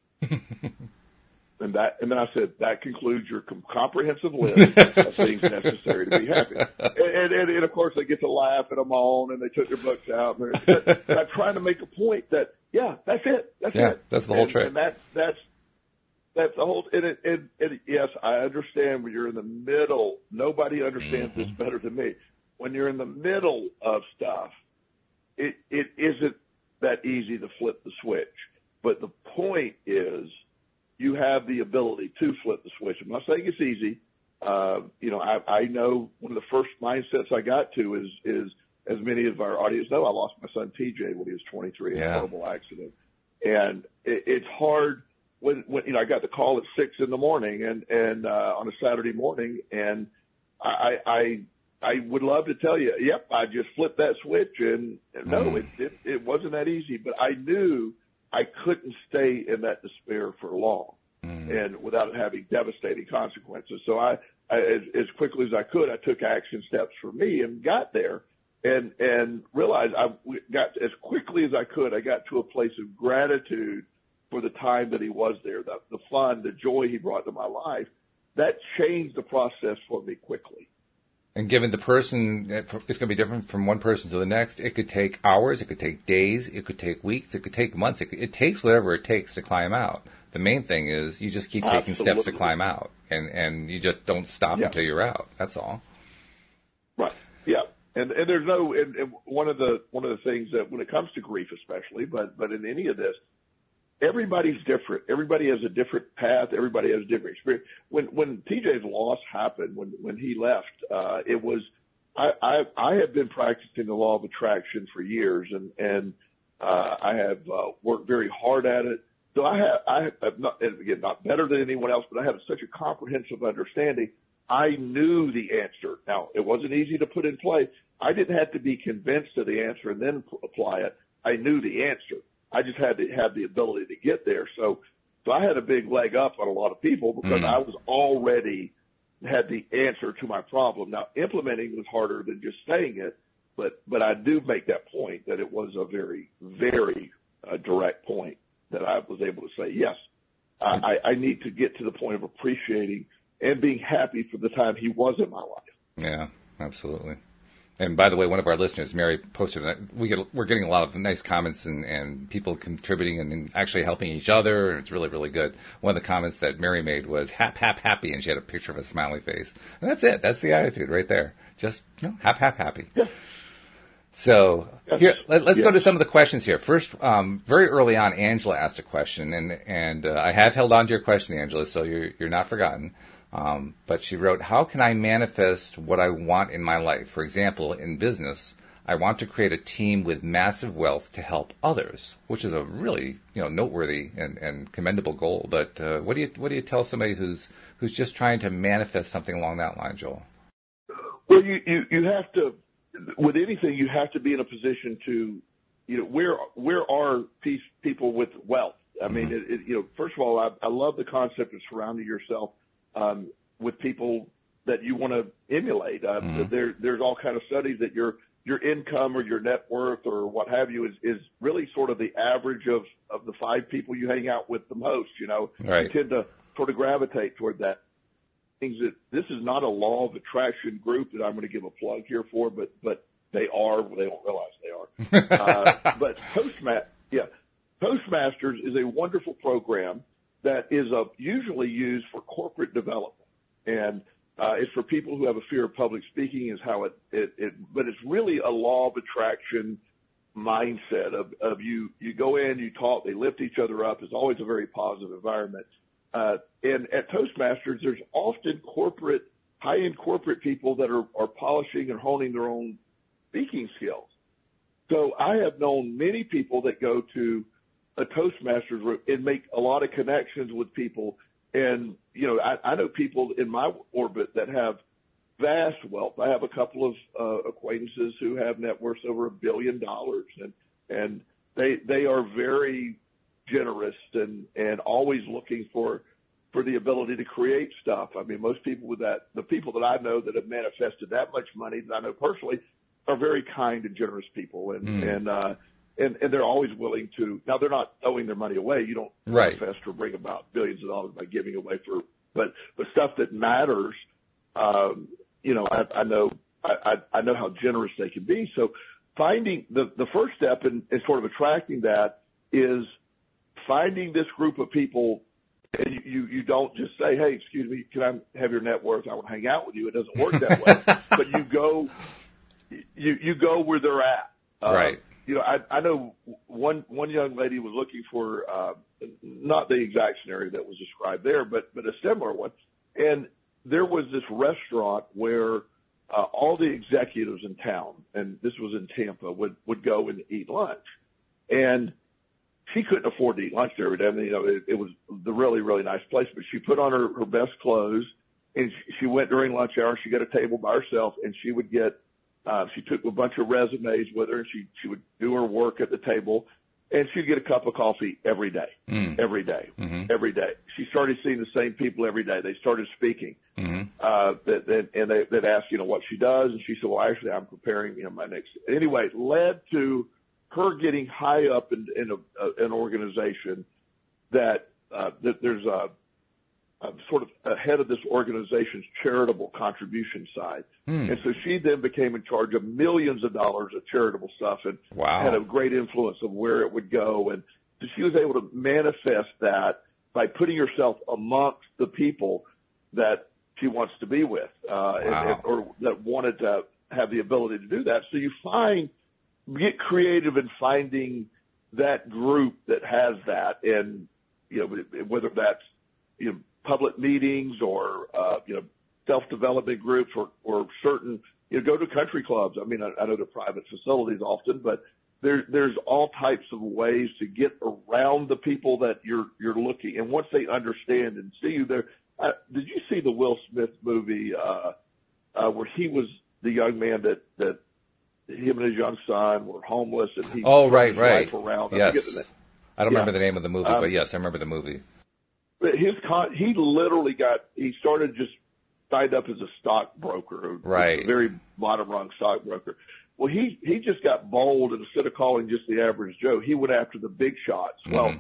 And that, and then I said, that concludes your com- comprehensive list of things necessary to be happy. And, and, and, and of course they get to laugh at them all, and they took their books out. And but I'm trying to make a point that, yeah, that's it. That's yeah, it. That's the whole and, trick. And that's, that's, that's the whole, and, it, and, and yes, I understand when you're in the middle, nobody understands mm-hmm. this better than me. When you're in the middle of stuff, it, it isn't that easy to flip the switch. But the point is, you have the ability to flip the switch. I'm not saying it's easy. Uh, you know, I, I know one of the first mindsets I got to is, is, as many of our audience know, I lost my son T J when he was twenty-three in yeah. a horrible accident. And it, it's hard when, when, you know, I got the call at six in the morning and, and, uh, on a Saturday morning, and I, I, I would love to tell you, yep, I just flipped that switch, and no, mm. it, it, it wasn't that easy, but I knew I couldn't stay in that despair for long mm. and without it having devastating consequences. So I, I as, as quickly as I could, I took action steps for me and got there and, and realized I got as quickly as I could. I got to a place of gratitude for the time that he was there, the, the fun, the joy he brought to my life. That changed the process for me quickly. And given the person, it's going to be different from one person to the next. It could take hours, it could take days, it could take weeks, it could take months. It, could, it takes whatever it takes to climb out. The main thing is you just keep taking Absolutely. steps to climb out, and, and you just don't stop yeah. until you're out. That's all. Right. Yeah. And, and there's no, and, and one of the, one of the things that when it comes to grief, especially, but, but in any of this, everybody's different. Everybody has a different path. Everybody has a different experience. When, when T J's loss happened, when, when he left, uh, it was, I, I, I have been practicing the law of attraction for years, and, and, uh, I have, uh, worked very hard at it. So I have, I have not, and again, not better than anyone else, but I have such a comprehensive understanding. I knew the answer. Now, it wasn't easy to put in place. I didn't have to be convinced of the answer and then apply it. I knew the answer. I just had to have the ability to get there. So, so I had a big leg up on a lot of people because mm. I was already had the answer to my problem. Now, implementing was harder than just saying it, but, but I do make that point that it was a very, very uh, direct point that I was able to say, yes, I, I need to get to the point of appreciating and being happy for the time he was in my life. Yeah, absolutely. And by the way, one of our listeners, Mary, posted, we get, we're getting a lot of nice comments and, and people contributing and actually helping each other, and it's really, really good. One of the comments that Mary made was, hap, hap, happy, and she had a picture of a smiley face. And that's it. That's the attitude right there. Just, you know, hap, hap, happy. Yeah. So yes. here, let, let's yes. go to some of the questions here. First, um, very early on, Angela asked a question, and, and uh, I have held on to your question, Angela, so you're, you're not forgotten. Um, but she wrote, how can I manifest what I want in my life? For example, in business, I want to create a team with massive wealth to help others, which is a really, you know, noteworthy and, and commendable goal. But uh, what do you what do you tell somebody who's who's just trying to manifest something along that line, Joel? Well, you, you, you have to, with anything, you have to be in a position to, you know, where where are these people with wealth? I mean, mm-hmm. it, it, you know, first of all, I, I love the concept of surrounding yourself Um, with people that you want to emulate. Uh, mm-hmm. there, there's all kind of studies that your, your income or your net worth or what have you is, is really sort of the average of, of the five people you hang out with the most, you know, right. You tend to sort of gravitate toward that. Things that this is not a law of attraction group that I'm going to give a plug here for, but, but they are, they don't realize they are. uh, but Toastma- yeah, Toastmasters is a wonderful program that is uh, usually used for corporate development. And uh, it's for people who have a fear of public speaking is how it, it, it but it's really a law of attraction mindset of, of you, you go in, you talk, they lift each other up. It's always a very positive environment. Uh, and at Toastmasters, there's often corporate, high-end corporate people that are, are polishing and honing their own speaking skills. So I have known many people that go to a Toastmasters room and make a lot of connections with people. And, you know, I, I know people in my orbit that have vast wealth. I have a couple of uh, acquaintances who have net worths over a billion dollars, and, and they, they are very generous and, and always looking for, for the ability to create stuff. I mean, most people with that, the people that I know that have manifested that much money that I know personally are very kind and generous people. And, mm. and, uh, And, and they're always willing to. Now they're not throwing their money away. You don't right. manifest or bring about billions of dollars by giving away for, but but stuff that matters. Um, you know, I, I know I, I know how generous they can be. So finding the the first step in, in sort of attracting that is finding this group of people. And you, you you don't just say, hey, excuse me, can I have your net worth? I want to hang out with you. It doesn't work that way. But you go you you go where they're at. Uh, right. You know, I, I know one one young lady was looking for uh, not the exact scenario that was described there, but but a similar one. And there was this restaurant where uh, all the executives in town, and this was in Tampa, would would go and eat lunch. And she couldn't afford to eat lunch there every day. I mean, you know, it, it was the really really nice place, but she put on her, her best clothes, and she, she went during lunch hour. She got a table by herself, and she would get. Uh, she took a bunch of resumes with her, and she, she would do her work at the table, and she'd get a cup of coffee every day, mm. every day, mm-hmm. every day. She started seeing the same people every day. They started speaking, mm-hmm. uh, that, that, and they, they'd ask, you know, what she does, and she said, well, actually, I'm preparing, you know, my next. Anyway, it led to her getting high up in, in a, uh, an organization that, uh, that there's a, Uh, sort of ahead of this organization's charitable contribution side. Hmm. And so she then became in charge of millions of dollars of charitable stuff and wow. had a great influence of where it would go. And so she was able to manifest that by putting herself amongst the people that she wants to be with, uh, wow. and, and, or that wanted to have the ability to do that. So you find, get creative in finding that group that has that, and you know, whether that's, you know, public meetings or uh, you know, self-development groups or, or certain, you know, go to country clubs. I mean, I, I know they're private facilities often, but there, there's all types of ways to get around the people that you're you're looking. And once they understand and see you there, uh, did you see the Will Smith movie uh, uh, where he was the young man that that him and his young son were homeless and he oh turned right his right life around? yes I, I don't yeah. remember the name of the movie, um, but yes, I remember the movie. But his con- he literally got he started just signed up as a stockbroker, right? A very bottom rung stockbroker. Well, he he just got bold, and instead of calling just the average Joe, he went after the big shots. Mm-hmm. Well,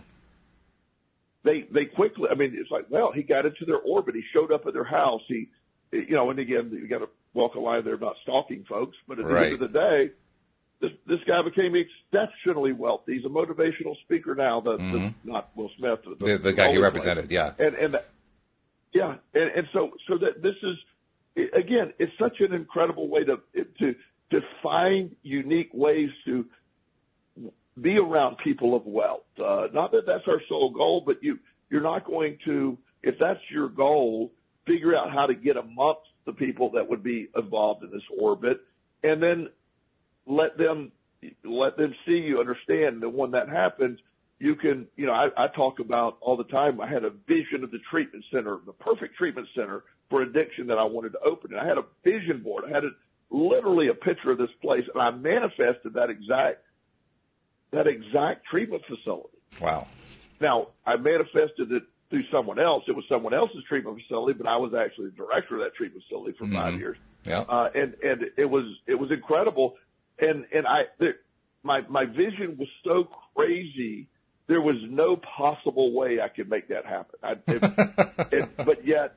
they they quickly. I mean, it's like, well, he got into their orbit. He showed up at their house. He, you know, and again, you got to walk a line there about stalking folks. But at the right. end of the day, this this guy became exceptionally wealthy. He's a motivational speaker now. The, mm-hmm. the not Will Smith, the, the, the guy he represented. Player. Yeah, and and yeah, and, and so so that this is again, it's such an incredible way to to to find unique ways to be around people of wealth. Uh, not that that's our sole goal, but you, you're not going to, if that's your goal, figure out how to get amongst the people that would be involved in this orbit, and then let them, let them see you, understand that when that happens, you can, you know, I, I talk about all the time, I had a vision of the treatment center, the perfect treatment center for addiction that I wanted to open. And I had a vision board. I had a, literally a picture of this place, and I manifested that exact that exact treatment facility. Wow. Now, I manifested it through someone else. It was someone else's treatment facility, but I was actually the director of that treatment facility for mm-hmm. five years. Yeah. Uh, and and it was it was incredible. And and I there, my my vision was so crazy. There was no possible way I could make that happen. I, it, it, but yet,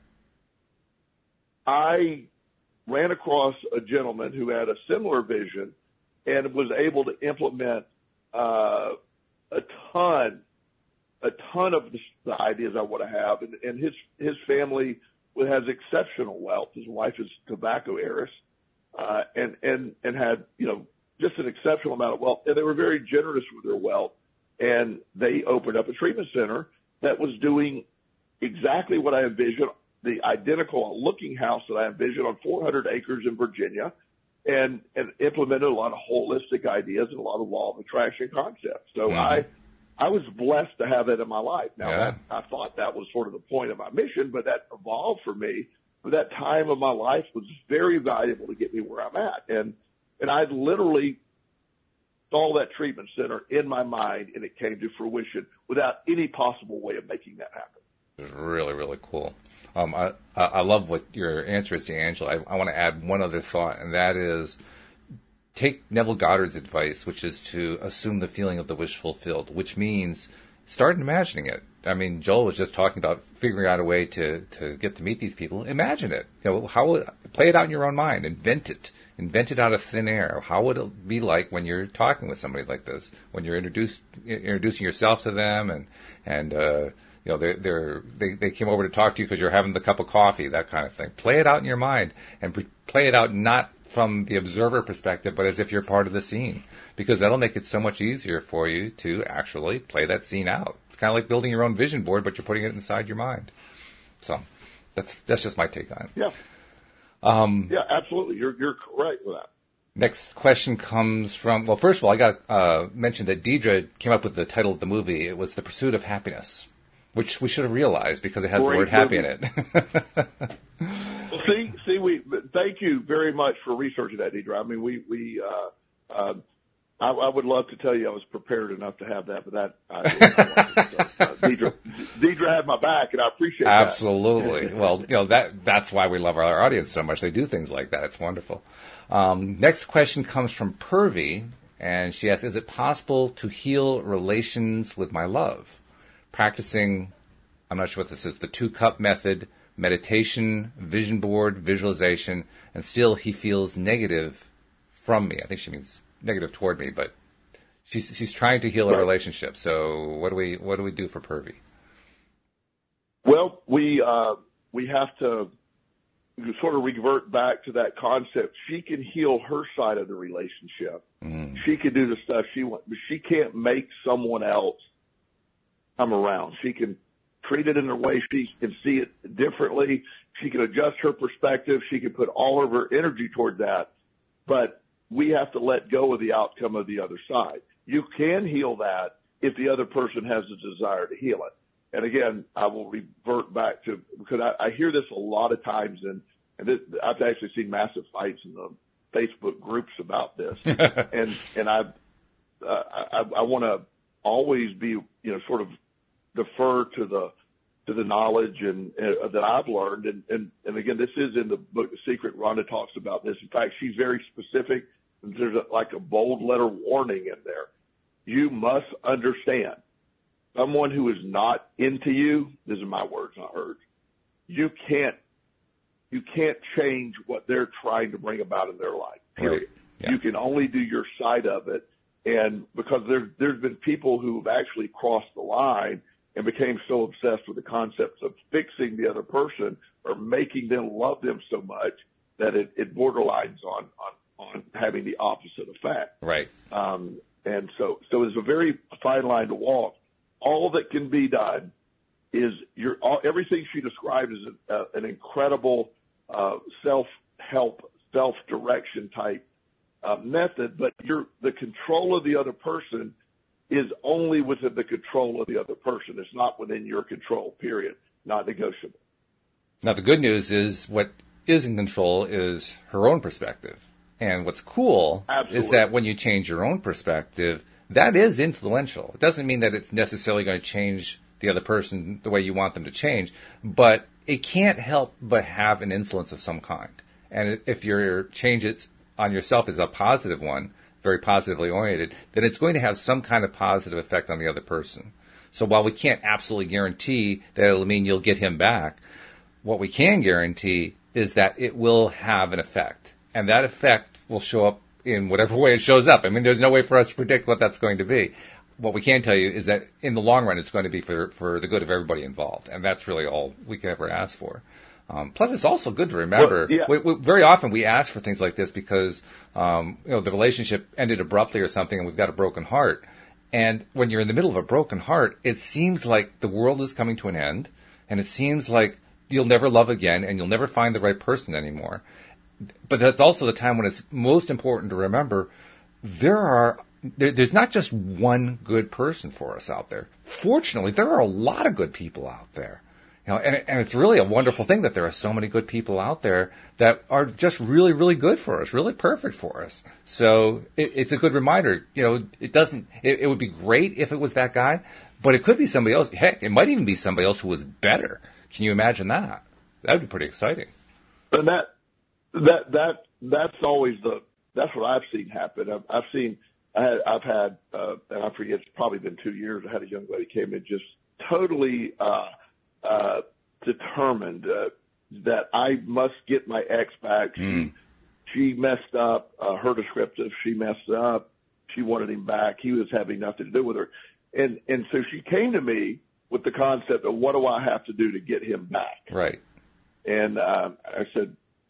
I ran across a gentleman who had a similar vision and was able to implement uh, a ton, a ton of the, the ideas I want to have. And, and his his family has exceptional wealth. His wife is tobacco heiress, uh, and and and had you know just an exceptional amount of wealth. And they were very generous with their wealth. And they opened up a treatment center that was doing exactly what I envisioned. The identical looking house that I envisioned on four hundred acres in Virginia, and, and implemented a lot of holistic ideas and a lot of law of attraction concepts. So mm-hmm. I, I was blessed to have that in my life. Now, yeah. I, I thought that was sort of the point of my mission, but that evolved for me. But that time of my life was very valuable to get me where I'm at. And, and I literally saw that treatment center in my mind, and it came to fruition without any possible way of making that happen. It's really, really cool. Um, I, I love what your answer is to Angela. I, I want to add one other thought, and that is take Neville Goddard's advice, which is to assume the feeling of the wish fulfilled, which means start imagining it. I mean, Joel was just talking about figuring out a way to, to get to meet these people. Imagine it. You know, how play it out in your own mind. Invent it. Invent it out of thin air. How would it be like when you're talking with somebody like this? When you're introduced, introducing yourself to them, and and uh, you know they're, they're they they came over to talk to you because you're having the cup of coffee, that kind of thing. Play it out in your mind, and pre- play it out not from the observer perspective, but as if you're part of the scene, because that'll make it so much easier for you to actually play that scene out. It's kind of like building your own vision board, but you're putting it inside your mind. So that's that's just my take on it. Yeah. Um, yeah, absolutely. You're you're correct with that. Next question comes from, well, first of all, I got uh, mentioned that Deidre came up with the title of the movie. It was The Pursuit of Happiness, which we should have realized because it has Great the word happy in it. Well, see, see, we thank you very much for researching that, Deidre. I mean, we we uh, uh, I, I would love to tell you I was prepared enough to have that, but that I, I so, uh, Deidre, Deidre had my back, and I appreciate that. Absolutely. Well, you know that that's why we love our audience so much. They do things like that. It's wonderful. Um, next question comes from Purvi, and she asks, "Is it possible to heal relations with my love? Practicing, I'm not sure what this is, the two-cup method, meditation, vision board, visualization, and still he feels negative from me." I think she means negative toward me, but she's she's trying to heal a relationship. So what do we what do we do for Purvi? Well, we uh, we have to sort of revert back to that concept. She can heal her side of the relationship. Mm. She can do the stuff she wants, but she can't make someone else come around. She can treat it in a way she can see it differently. She can adjust her perspective. She can put all of her energy toward that, but we have to let go of the outcome of the other side. You can heal that if the other person has a desire to heal it. And again, I will revert back to, because I, I hear this a lot of times, and, and this, I've actually seen massive fights in the Facebook groups about this. and and I, uh, I, I want to always be, you know, sort of defer to the to the knowledge and uh, that I've learned. And, and, and again, this is in the book, The Secret. Rhonda talks about this. In fact, she's very specific. There's a, like a bold letter warning in there. You must understand. Someone who is not into you, these are my words, not hers, you can't, you can't change what they're trying to bring about in their life, period. Right. Yeah. You can only do your side of it. And because there, there's been people who have actually crossed the line and became so obsessed with the concepts of fixing the other person or making them love them so much that it, it borderlines on, on, on having the opposite effect. Right. Um, and so, so it's a very fine line to walk. All that can be done is your all, everything she described is a, uh, an incredible uh, self-help, self-direction type uh, method. But your the control of the other person is only within the control of the other person. It's not within your control. Period. Not negotiable. Now the good news is what is in control is her own perspective, and what's cool Absolutely. is that when you change your own perspective, that is influential. It doesn't mean that it's necessarily going to change the other person the way you want them to change, but it can't help but have an influence of some kind. And if your change it on yourself is a positive one, very positively oriented, then it's going to have some kind of positive effect on the other person. So while we can't absolutely guarantee that it'll mean you'll get him back, what we can guarantee is that it will have an effect. And that effect will show up in whatever way it shows up. I mean, there's no way for us to predict what that's going to be. What we can tell you is that in the long run, it's going to be for, for the good of everybody involved. And that's really all we can ever ask for. Um, plus, it's also good to remember, well, yeah. we, we, very often we ask for things like this because, um, you know, the relationship ended abruptly or something and we've got a broken heart. And when you're in the middle of a broken heart, it seems like the world is coming to an end and it seems like you'll never love again and you'll never find the right person anymore. But that's also the time when it's most important to remember there are there, there's not just one good person for us out there. Fortunately, there are a lot of good people out there. You know, and, and it's really a wonderful thing that there are so many good people out there that are just really, really good for us, really perfect for us. So it, it's a good reminder. You know, it doesn't. It, it would be great if it was that guy, but it could be somebody else. Heck, it might even be somebody else who was better. Can you imagine that? That would be pretty exciting. And that. That that that's always the that's what I've seen happen. I've, I've seen I had, I've had uh, and I forget it's probably been two years. I had a young lady came in just totally uh, uh, determined uh, that I must get my ex back. Mm. She she messed up. Uh, her descriptive. She messed up. She wanted him back. He was having nothing to do with her, and and so she came to me with the concept of what do I have to do to get him back? Right. And uh, I said.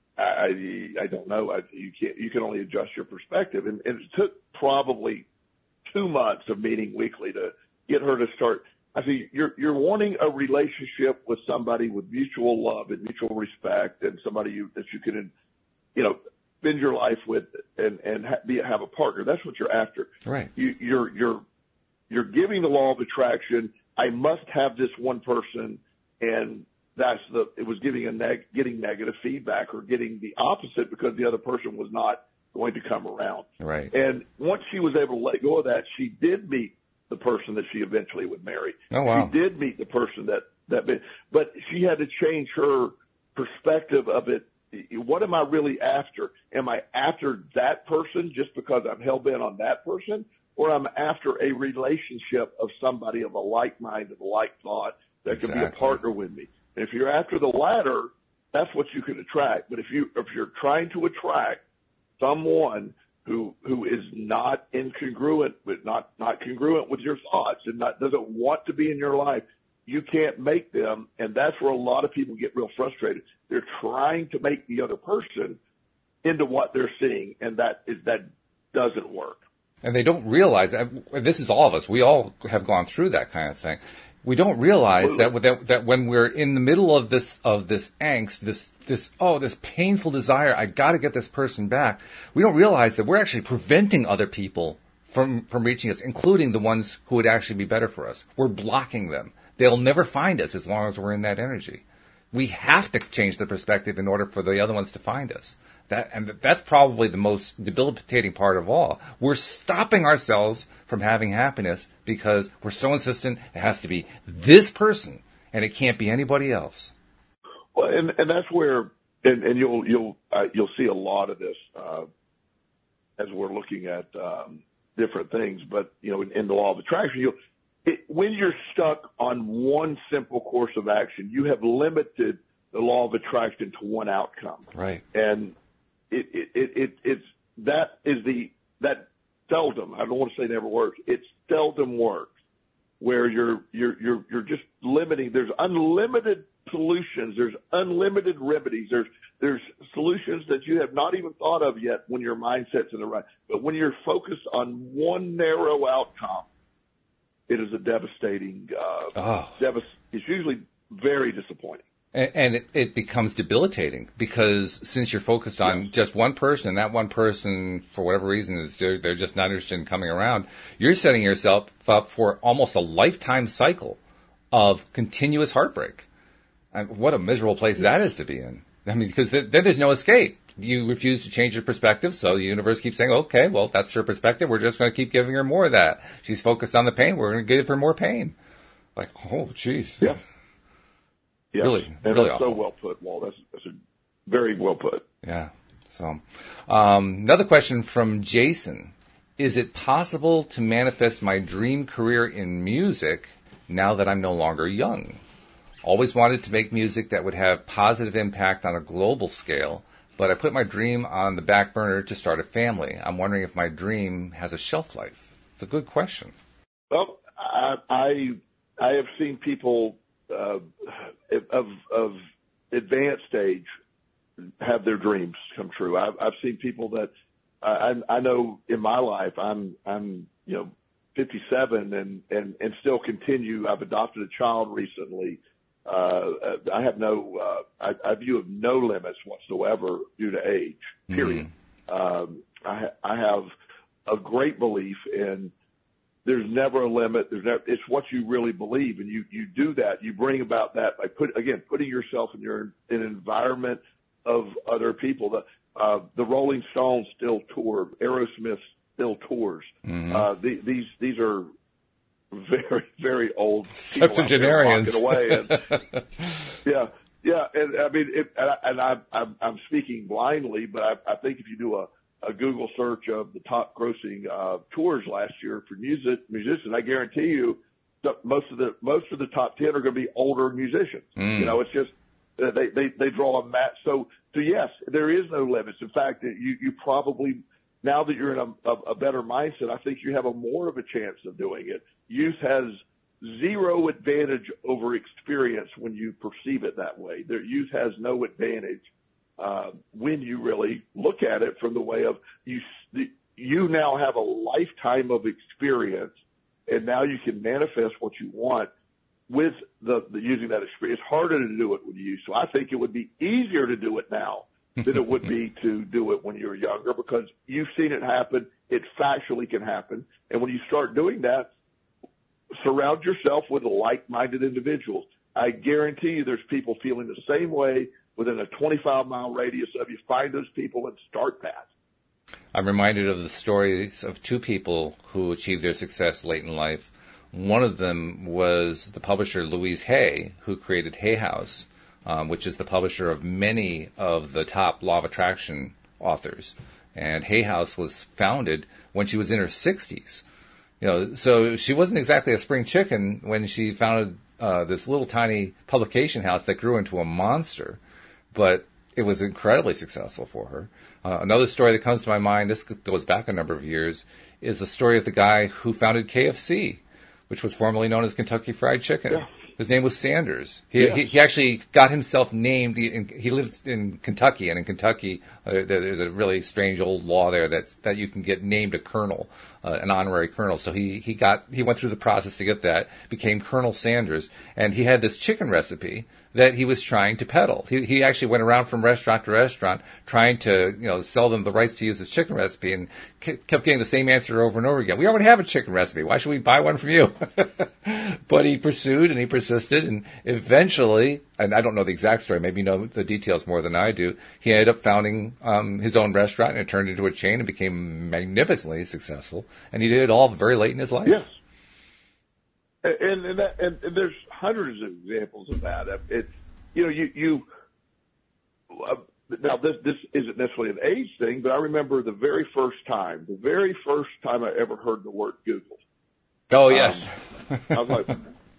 I, I don't know. I, you can't, you can only adjust your perspective. And, and it took probably two months of meeting weekly to get her to start. I see you're, you're wanting a relationship with somebody with mutual love and mutual respect and somebody you, that you can, you know, spend your life with and, and ha- be, have a partner. That's what you're after. Right. You, you're, you're, you're giving the law of attraction. I must have this one person, and that's the, it was giving a neg, getting negative feedback or getting the opposite because the other person was not going to come around. Right. And once she was able to let go of that, she did meet the person that she eventually would marry. Oh, wow. She did meet the person that, that, but she had to change her perspective of it. What am I really after? Am I after that person just because I'm hell bent on that person? Or I'm after a relationship of somebody of a like mind, of a like thought that Exactly. can be a partner with me? If you're after the latter, that's what you can attract. But if you if you're trying to attract someone who who is not incongruent with not not congruent with your thoughts and not doesn't want to be in your life, you can't make them, and that's where a lot of people get real frustrated. They're trying to make the other person into what they're seeing, and that is that doesn't work. And they don't realize that. This is all of us. We all have gone through that kind of thing. We don't realize that, that that when we're in the middle of this of this angst, this this oh this painful desire, I got to get this person back. We don't realize that we're actually preventing other people from from reaching us, including the ones who would actually be better for us. We're blocking them. They'll never find us as long as we're in that energy. We have to change the perspective in order for the other ones to find us. That, and that's probably the most debilitating part of all. We're stopping ourselves from having happiness because we're so insistent it has to be this person and it can't be anybody else. Well, and, and that's where, and, and you'll you'll uh, you'll see a lot of this uh, as we're looking at um, different things. But you know, in, in the law of attraction, you it, when you're stuck on one simple course of action, you have limited the law of attraction to one outcome. Right. And It, it, it, it, it's, that is the, that seldom, I don't want to say never works, it seldom works where you're, you're, you're, you're just limiting. There's unlimited solutions. There's unlimited remedies. There's, there's solutions that you have not even thought of yet when your mindset's in the right. But when you're focused on one narrow outcome, it is a devastating, uh, oh. devast- it's usually very disappointing. And it, it becomes debilitating because since you're focused on yes. just one person and that one person, for whatever reason, is they're, they're just not interested in coming around, you're setting yourself up for almost a lifetime cycle of continuous heartbreak. And what a miserable place that is to be in. I mean, because th- then there's no escape. You refuse to change your perspective, so the universe keeps saying, okay, well, that's her perspective. We're just going to keep giving her more of that. She's focused on the pain. We're going to give her more pain. Like, oh, jeez. Yeah. Yes. Really, and really that's awful. so well put, Walt. That's, that's a very well put. Yeah. So, um, another question from Jason. Is it possible to manifest my dream career in music now that I'm no longer young? Always wanted to make music that would have positive impact on a global scale, but I put my dream on the back burner to start a family. I'm wondering if my dream has a shelf life. It's a good question. Well, I, I, I have seen people Uh, of, of advanced age have their dreams come true. I've, I've seen people that I, I know in my life. I'm, I'm, you know, fifty-seven and, and, and still continue. I've adopted a child recently. Uh, I have no, uh, I, I view of no limits whatsoever due to age, period. Mm-hmm. Um, I, I have a great belief in, there's never a limit. There's never, it's what you really believe, and you, you do that. You bring about that by put again putting yourself in your in an environment of other people. The uh, the Rolling Stones still tour. Aerosmith still tours. Mm-hmm. Uh, the, these these are very very old septuagenarians. Away and, yeah, yeah, and I mean, it, and I, I'm I'm speaking blindly, but I, I think if you do a a Google search of the top grossing uh, tours last year for music musicians, I guarantee you that most of the most of the top ten are going to be older musicians. Mm. You know, it's just uh, they they they draw a match. So so yes, there is no limits. In fact, you you probably now that you're in a, a, a better mindset, I think you have a more of a chance of doing it. Youth has zero advantage over experience when you perceive it that way. Their youth has no advantage. Uh, when you really look at it from the way of you, you now have a lifetime of experience, and now you can manifest what you want with the, the using that experience. It's harder to do it with you, so I think it would be easier to do it now than it would be to do it when you're younger because you've seen it happen. It factually can happen, and when you start doing that, surround yourself with like-minded individuals. I guarantee you, there's people feeling the same way. Within a twenty-five mile radius of you, find those people and start that. I'm reminded of the stories of two people who achieved their success late in life. One of them was the publisher Louise Hay, who created Hay House, um, which is the publisher of many of the top Law of Attraction authors. And Hay House was founded when she was in her sixties. You know, so she wasn't exactly a spring chicken when she founded uh, this little tiny publication house that grew into a monster. But it was incredibly successful for her. Uh, another story that comes to my mind, this goes back a number of years, is the story of the guy who founded K F C, which was formerly known as Kentucky Fried Chicken. Yeah. His name was Sanders. He Yes. he, he actually got himself named. He, he lives in Kentucky, and in Kentucky, uh, there's a really strange old law there that that you can get named a colonel, uh, an honorary colonel. So he he got he went through the process to get that, became Colonel Sanders, and he had this chicken recipe that he was trying to peddle. He he actually went around from restaurant to restaurant trying to, you know, sell them the rights to use his chicken recipe, and kept getting the same answer over and over again. We already have a chicken recipe. Why should we buy one from you? But he pursued and he persisted, and eventually, and I don't know the exact story, maybe you know the details more than I do, he ended up founding um, his own restaurant, and it turned into a chain and became magnificently successful. And he did it all very late in his life. Yes. And and, that, and and there's hundreds of examples of that. It, you know, you you uh, now this this isn't necessarily an age thing, but I remember the very first time, the very first time I ever heard the word Google. Oh yes. Um, I was like,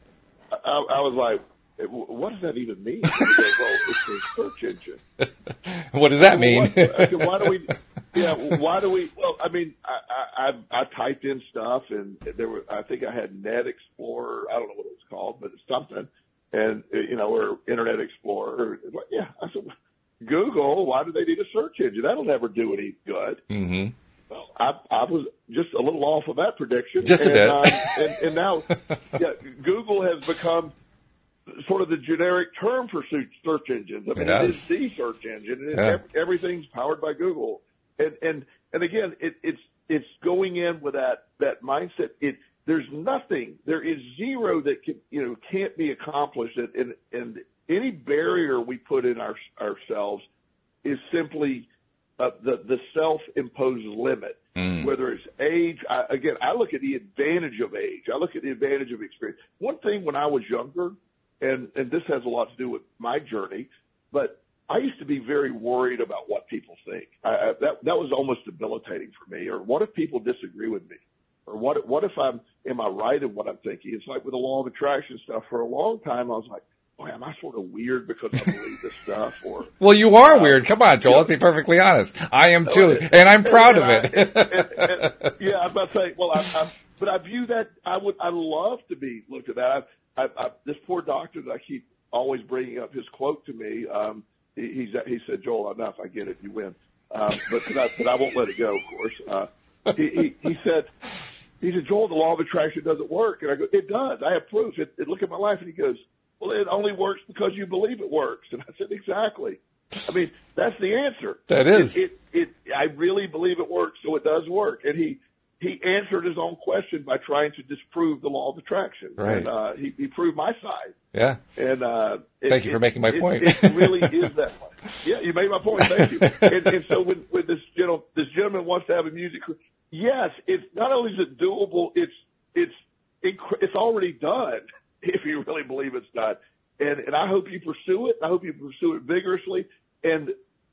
I, I was like, what does that even mean? He goes, well, it's a search engine. What does that mean? What, I said, why do we? Yeah, why do we? Well, I mean, I, I I typed in stuff, and there were. I think I had Net Explorer. I don't know what it was called, but it's something. And you know, or Internet Explorer. Yeah, I said, Google. Why do they need a search engine? That'll never do any good. Mm-hmm. Well, I I was just a little off of that prediction. Just a and, bit. uh, and, and now, yeah, Google has become sort of the generic term for search engines. I mean, it, it is the search engine. And Yeah. Everything's powered by Google. And, and, and again, it, it's, it's going in with that, that mindset. It, there's nothing, there is zero that can, you know, can't be accomplished. And, and, and any barrier we put in our, ourselves is simply uh, the, the self-imposed limit. Mm. Whether it's age, I, again, I look at the advantage of age. I look at the advantage of experience. One thing when I was younger, and, and this has a lot to do with my journey, but I used to be very worried about what people think. I, I, that that was almost debilitating for me. Or what if people disagree with me? Or what what if I'm am I right in what I'm thinking? It's like with the law of attraction stuff. For a long time, I was like, boy, am I sort of weird because I believe this stuff? Or well, you are uh, weird. Come on, Joel. Yeah. Let's be perfectly honest. I am too, and I'm proud and, and of it. I, and, and, and, yeah, I'm about to say. Well, I, I, but I view that I would I love to be looked at that. I, I, I, this poor doctor that I keep always bringing up his quote to me. Um, he, he's, he said, Joel, enough. I get it. You win. Um, but, but, I, but I won't let it go, of course. Uh, he, he, he said, he said, Joel, the law of attraction doesn't work. And I go, it does. I have proof. It, it, look at my life. And he goes, well, it only works because you believe it works. And I said, exactly. I mean, that's the answer. That is. It, it, it, I really believe it works, so it does work. And he, he answered his own question by trying to disprove the law of attraction. Right. And, uh, he, he proved my side. Yeah. And, uh, it, thank you for it, making my it, point. It really is that way. Yeah, you made my point. Thank you. And, and so when, when this gentleman, this gentleman wants to have a music, yes, it's not only is it doable, it's, it's, it's already done if you really believe it's done. And, and I hope you pursue it. I hope you pursue it vigorously, and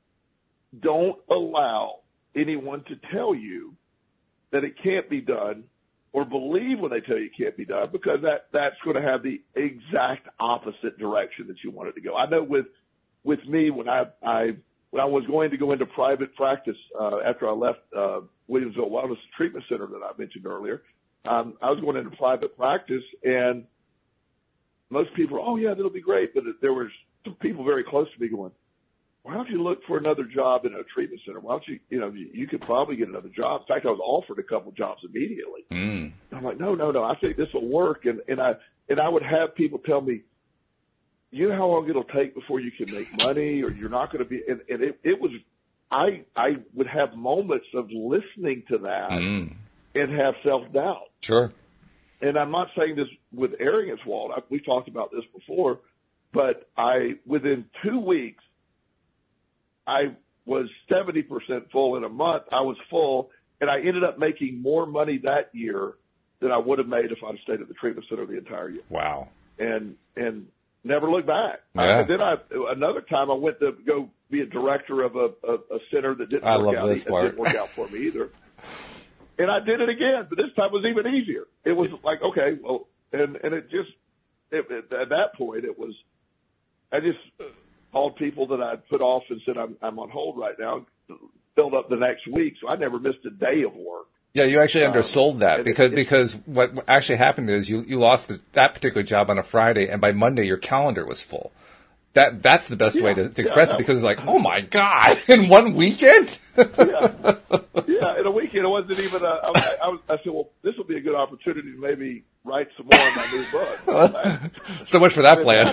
don't allow anyone to tell you that it can't be done, or believe when they tell you it can't be done, because that, that's going to have the exact opposite direction that you want it to go. I know with, with me, when I, I, when I was going to go into private practice, uh, after I left, uh, Williamsville Wellness Treatment Center that I mentioned earlier, um, I was going into private practice, and most people, oh yeah, that'll be great. But there was some people very close to me going, why don't you look for another job in a treatment center? Why don't you, you know, you, you could probably get another job. In fact, I was offered a couple of jobs immediately. Mm. I'm like, no, no, no, I think this will work. And, and I, and I would have people tell me, you know how long it'll take before you can make money, or you're not going to be, and, and it, it was, I, I would have moments of listening to that mm. and have self-doubt. Sure. And I'm not saying this with arrogance, Walt. I, we've talked about this before, but I, within two weeks, I was seventy percent full. In a month, I was full, and I ended up making more money that year than I would have made if I'd stayed at the treatment center the entire year. Wow. And, and never looked back. Yeah. I, and then I, another time I went to go be a director of a, a, a center that didn't I work love out. this It part. didn't work out for me either. And I did it again, but this time was even easier. It was like, okay, well, and, and it just, it, it, at that point, it was, I just called people that I'd put off and said, I'm, I'm on hold right now, filled up the next week. So I never missed a day of work. Yeah, you actually undersold that um, because it, it, because what actually happened is you, you lost the, that particular job on a Friday, and by Monday your calendar was full. That that's the best yeah, way to, to yeah, express it was, because it's like, oh my God, in one weekend? yeah, yeah, in a weekend it wasn't even a. I, was, I, was, I said, well, this will be a good opportunity to maybe write some more in my new book. So much for that plan.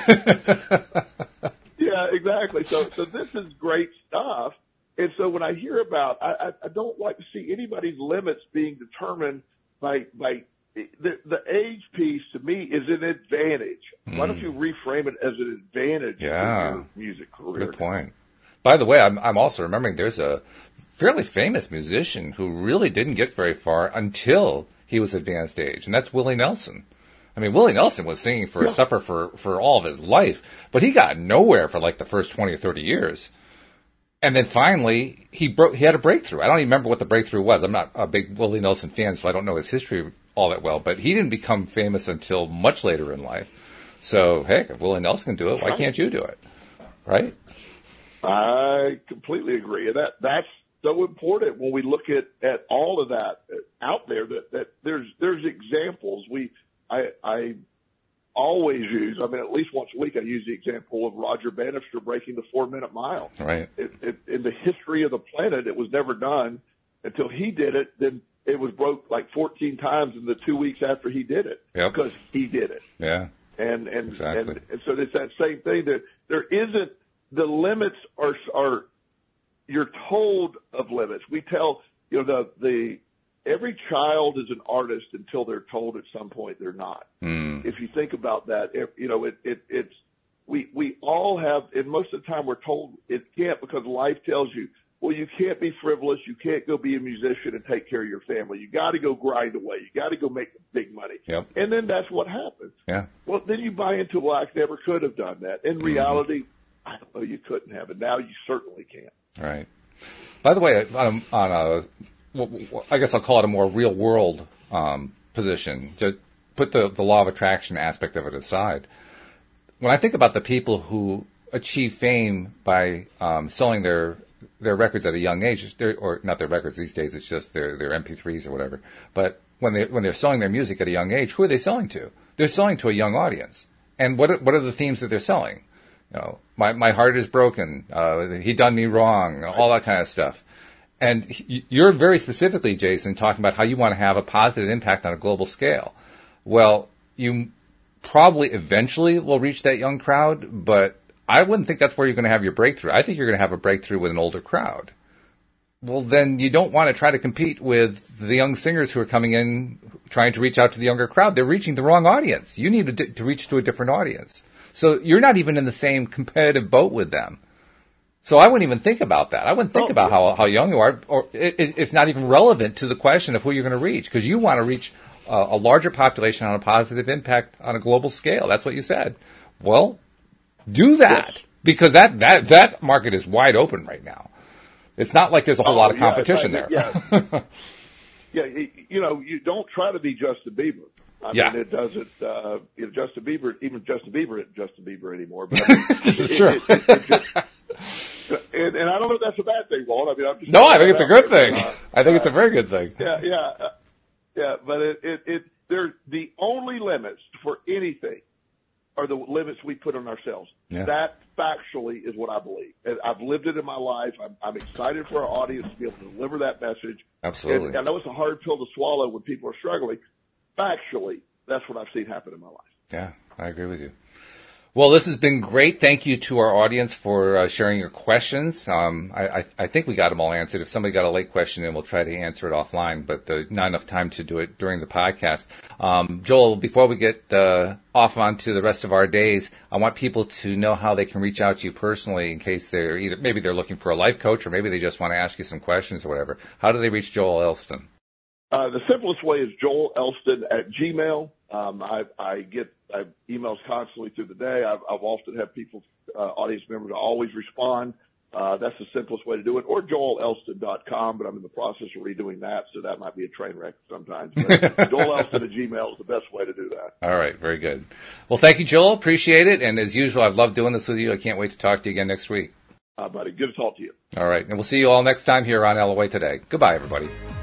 Yeah, exactly. So so this is great stuff. And so when I hear about, I, I, I don't like to see anybody's limits being determined by by the the age piece. To me, is an advantage. Mm. Why don't you reframe it as an advantage yeah. in your music career? Good point. By the way, I'm I'm also remembering there's a fairly famous musician who really didn't get very far until he was advanced age, and that's Willie Nelson. I mean, Willie Nelson was singing for yeah. a supper for, for all of his life, but he got nowhere for like the first twenty or thirty years. And then finally, he broke, he had a breakthrough. I don't even remember what the breakthrough was. I'm not a big Willie Nelson fan, so I don't know his history all that well, but he didn't become famous until much later in life. So, heck, if Willie Nelson can do it, why can't you do it? Right? I completely agree. And that, that's so important when we look at, at all of that out there, that, that there's, there's examples. We, I, I always use, I mean, at least once a week, I use the example of Roger Bannister breaking the four minute mile. Right. It, it, in the history of the planet, it was never done until he did it. Then it was broke like fourteen times in the two weeks after he did it. Yep. Because he did it. Yeah. And, and, exactly. and, and so it's that same thing that there isn't, the limits are, are, you're told of limits. We tell, you know, the, the, every child is an artist until they're told at some point they're not. Mm. If you think about that, if, you know, it, it, it's, we, we all have, and most of the time we're told it can't because life tells you, well, you can't be frivolous. You can't go be a musician and take care of your family. You got to go grind away. You got to go make big money. Yep. And then that's what happens. Yeah. Well, then you buy into, well, I never could have done that. In reality, mm-hmm. I don't know, you couldn't have. And now you certainly can't. Right. By the way, on, on a, well, I guess I'll call it a more real world um, position, to put the, the law of attraction aspect of it aside. When I think about the people who achieve fame by um, selling their their records at a young age, or not their records these days, it's just their, their M P threes or whatever. But when they when they're selling their music at a young age, who are they selling to? They're selling to a young audience. And what are, what are the themes that they're selling? You know, my my heart is broken. Uh, he done me wrong. All that kind of stuff. And you're very specifically, Jason, talking about how you want to have a positive impact on a global scale. Well, you probably eventually will reach that young crowd, but I wouldn't think that's where you're going to have your breakthrough. I think you're going to have a breakthrough with an older crowd. Well, then you don't want to try to compete with the young singers who are coming in trying to reach out to the younger crowd. They're reaching the wrong audience. You need to, to reach to a different audience. So you're not even in the same competitive boat with them. So I wouldn't even think about that. I wouldn't think oh, about how how young you are, or it, it, it's not even relevant to the question of who you're going to reach, because you want to reach a, a larger population on a positive impact on a global scale. That's what you said. Well, do that, yes. because that, that, that market is wide open right now. It's not like there's a whole oh, lot of competition yeah, there. Yeah. yeah, you know, you don't try to be Justin Bieber. I yeah. mean, it doesn't, uh, you know, Justin Bieber, even Justin Bieber isn't Justin Bieber anymore. But I mean, this is it, true. It, it, it just, and, and I don't know if that's a bad thing, Walt. I mean, I'm just no, I think it's a good there. thing. Uh, I think uh, it's a very good thing. Yeah, yeah, uh, yeah. But it, it, it, they're the only limits for anything are the limits we put on ourselves. Yeah. That factually is what I believe. And I've lived it in my life. I'm, I'm excited for our audience to be able to deliver that message. Absolutely. And I know it's a hard pill to swallow when people are struggling. Factually, that's what I've seen happen in my life. Yeah, I agree with you. Well, this has been great. Thank you to our audience for uh, sharing your questions. Um, I, I, I think we got them all answered. If somebody got a late question in, we'll try to answer it offline, but there's not enough time to do it during the podcast. Um, Joel, before we get uh, off onto the rest of our days, I want people to know how they can reach out to you personally in case they're either, maybe they're looking for a life coach, or maybe they just want to ask you some questions or whatever. How do they reach Joel Elston? Uh, the simplest way is Joel Elston at Gmail. Um, I, I get I have emails constantly through the day. I've, I've often had people, uh, audience members, always respond. Uh, that's the simplest way to do it. Or joel elston dot com, but I'm in the process of redoing that, so that might be a train wreck sometimes. But Joel Elston at Gmail is the best way to do that. All right, very good. Well, thank you, Joel. Appreciate it. And as usual, I've loved doing this with you. I can't wait to talk to you again next week. Uh, buddy, good to talk to you. All right, and we'll see you all next time here on L O A Today. Goodbye, everybody.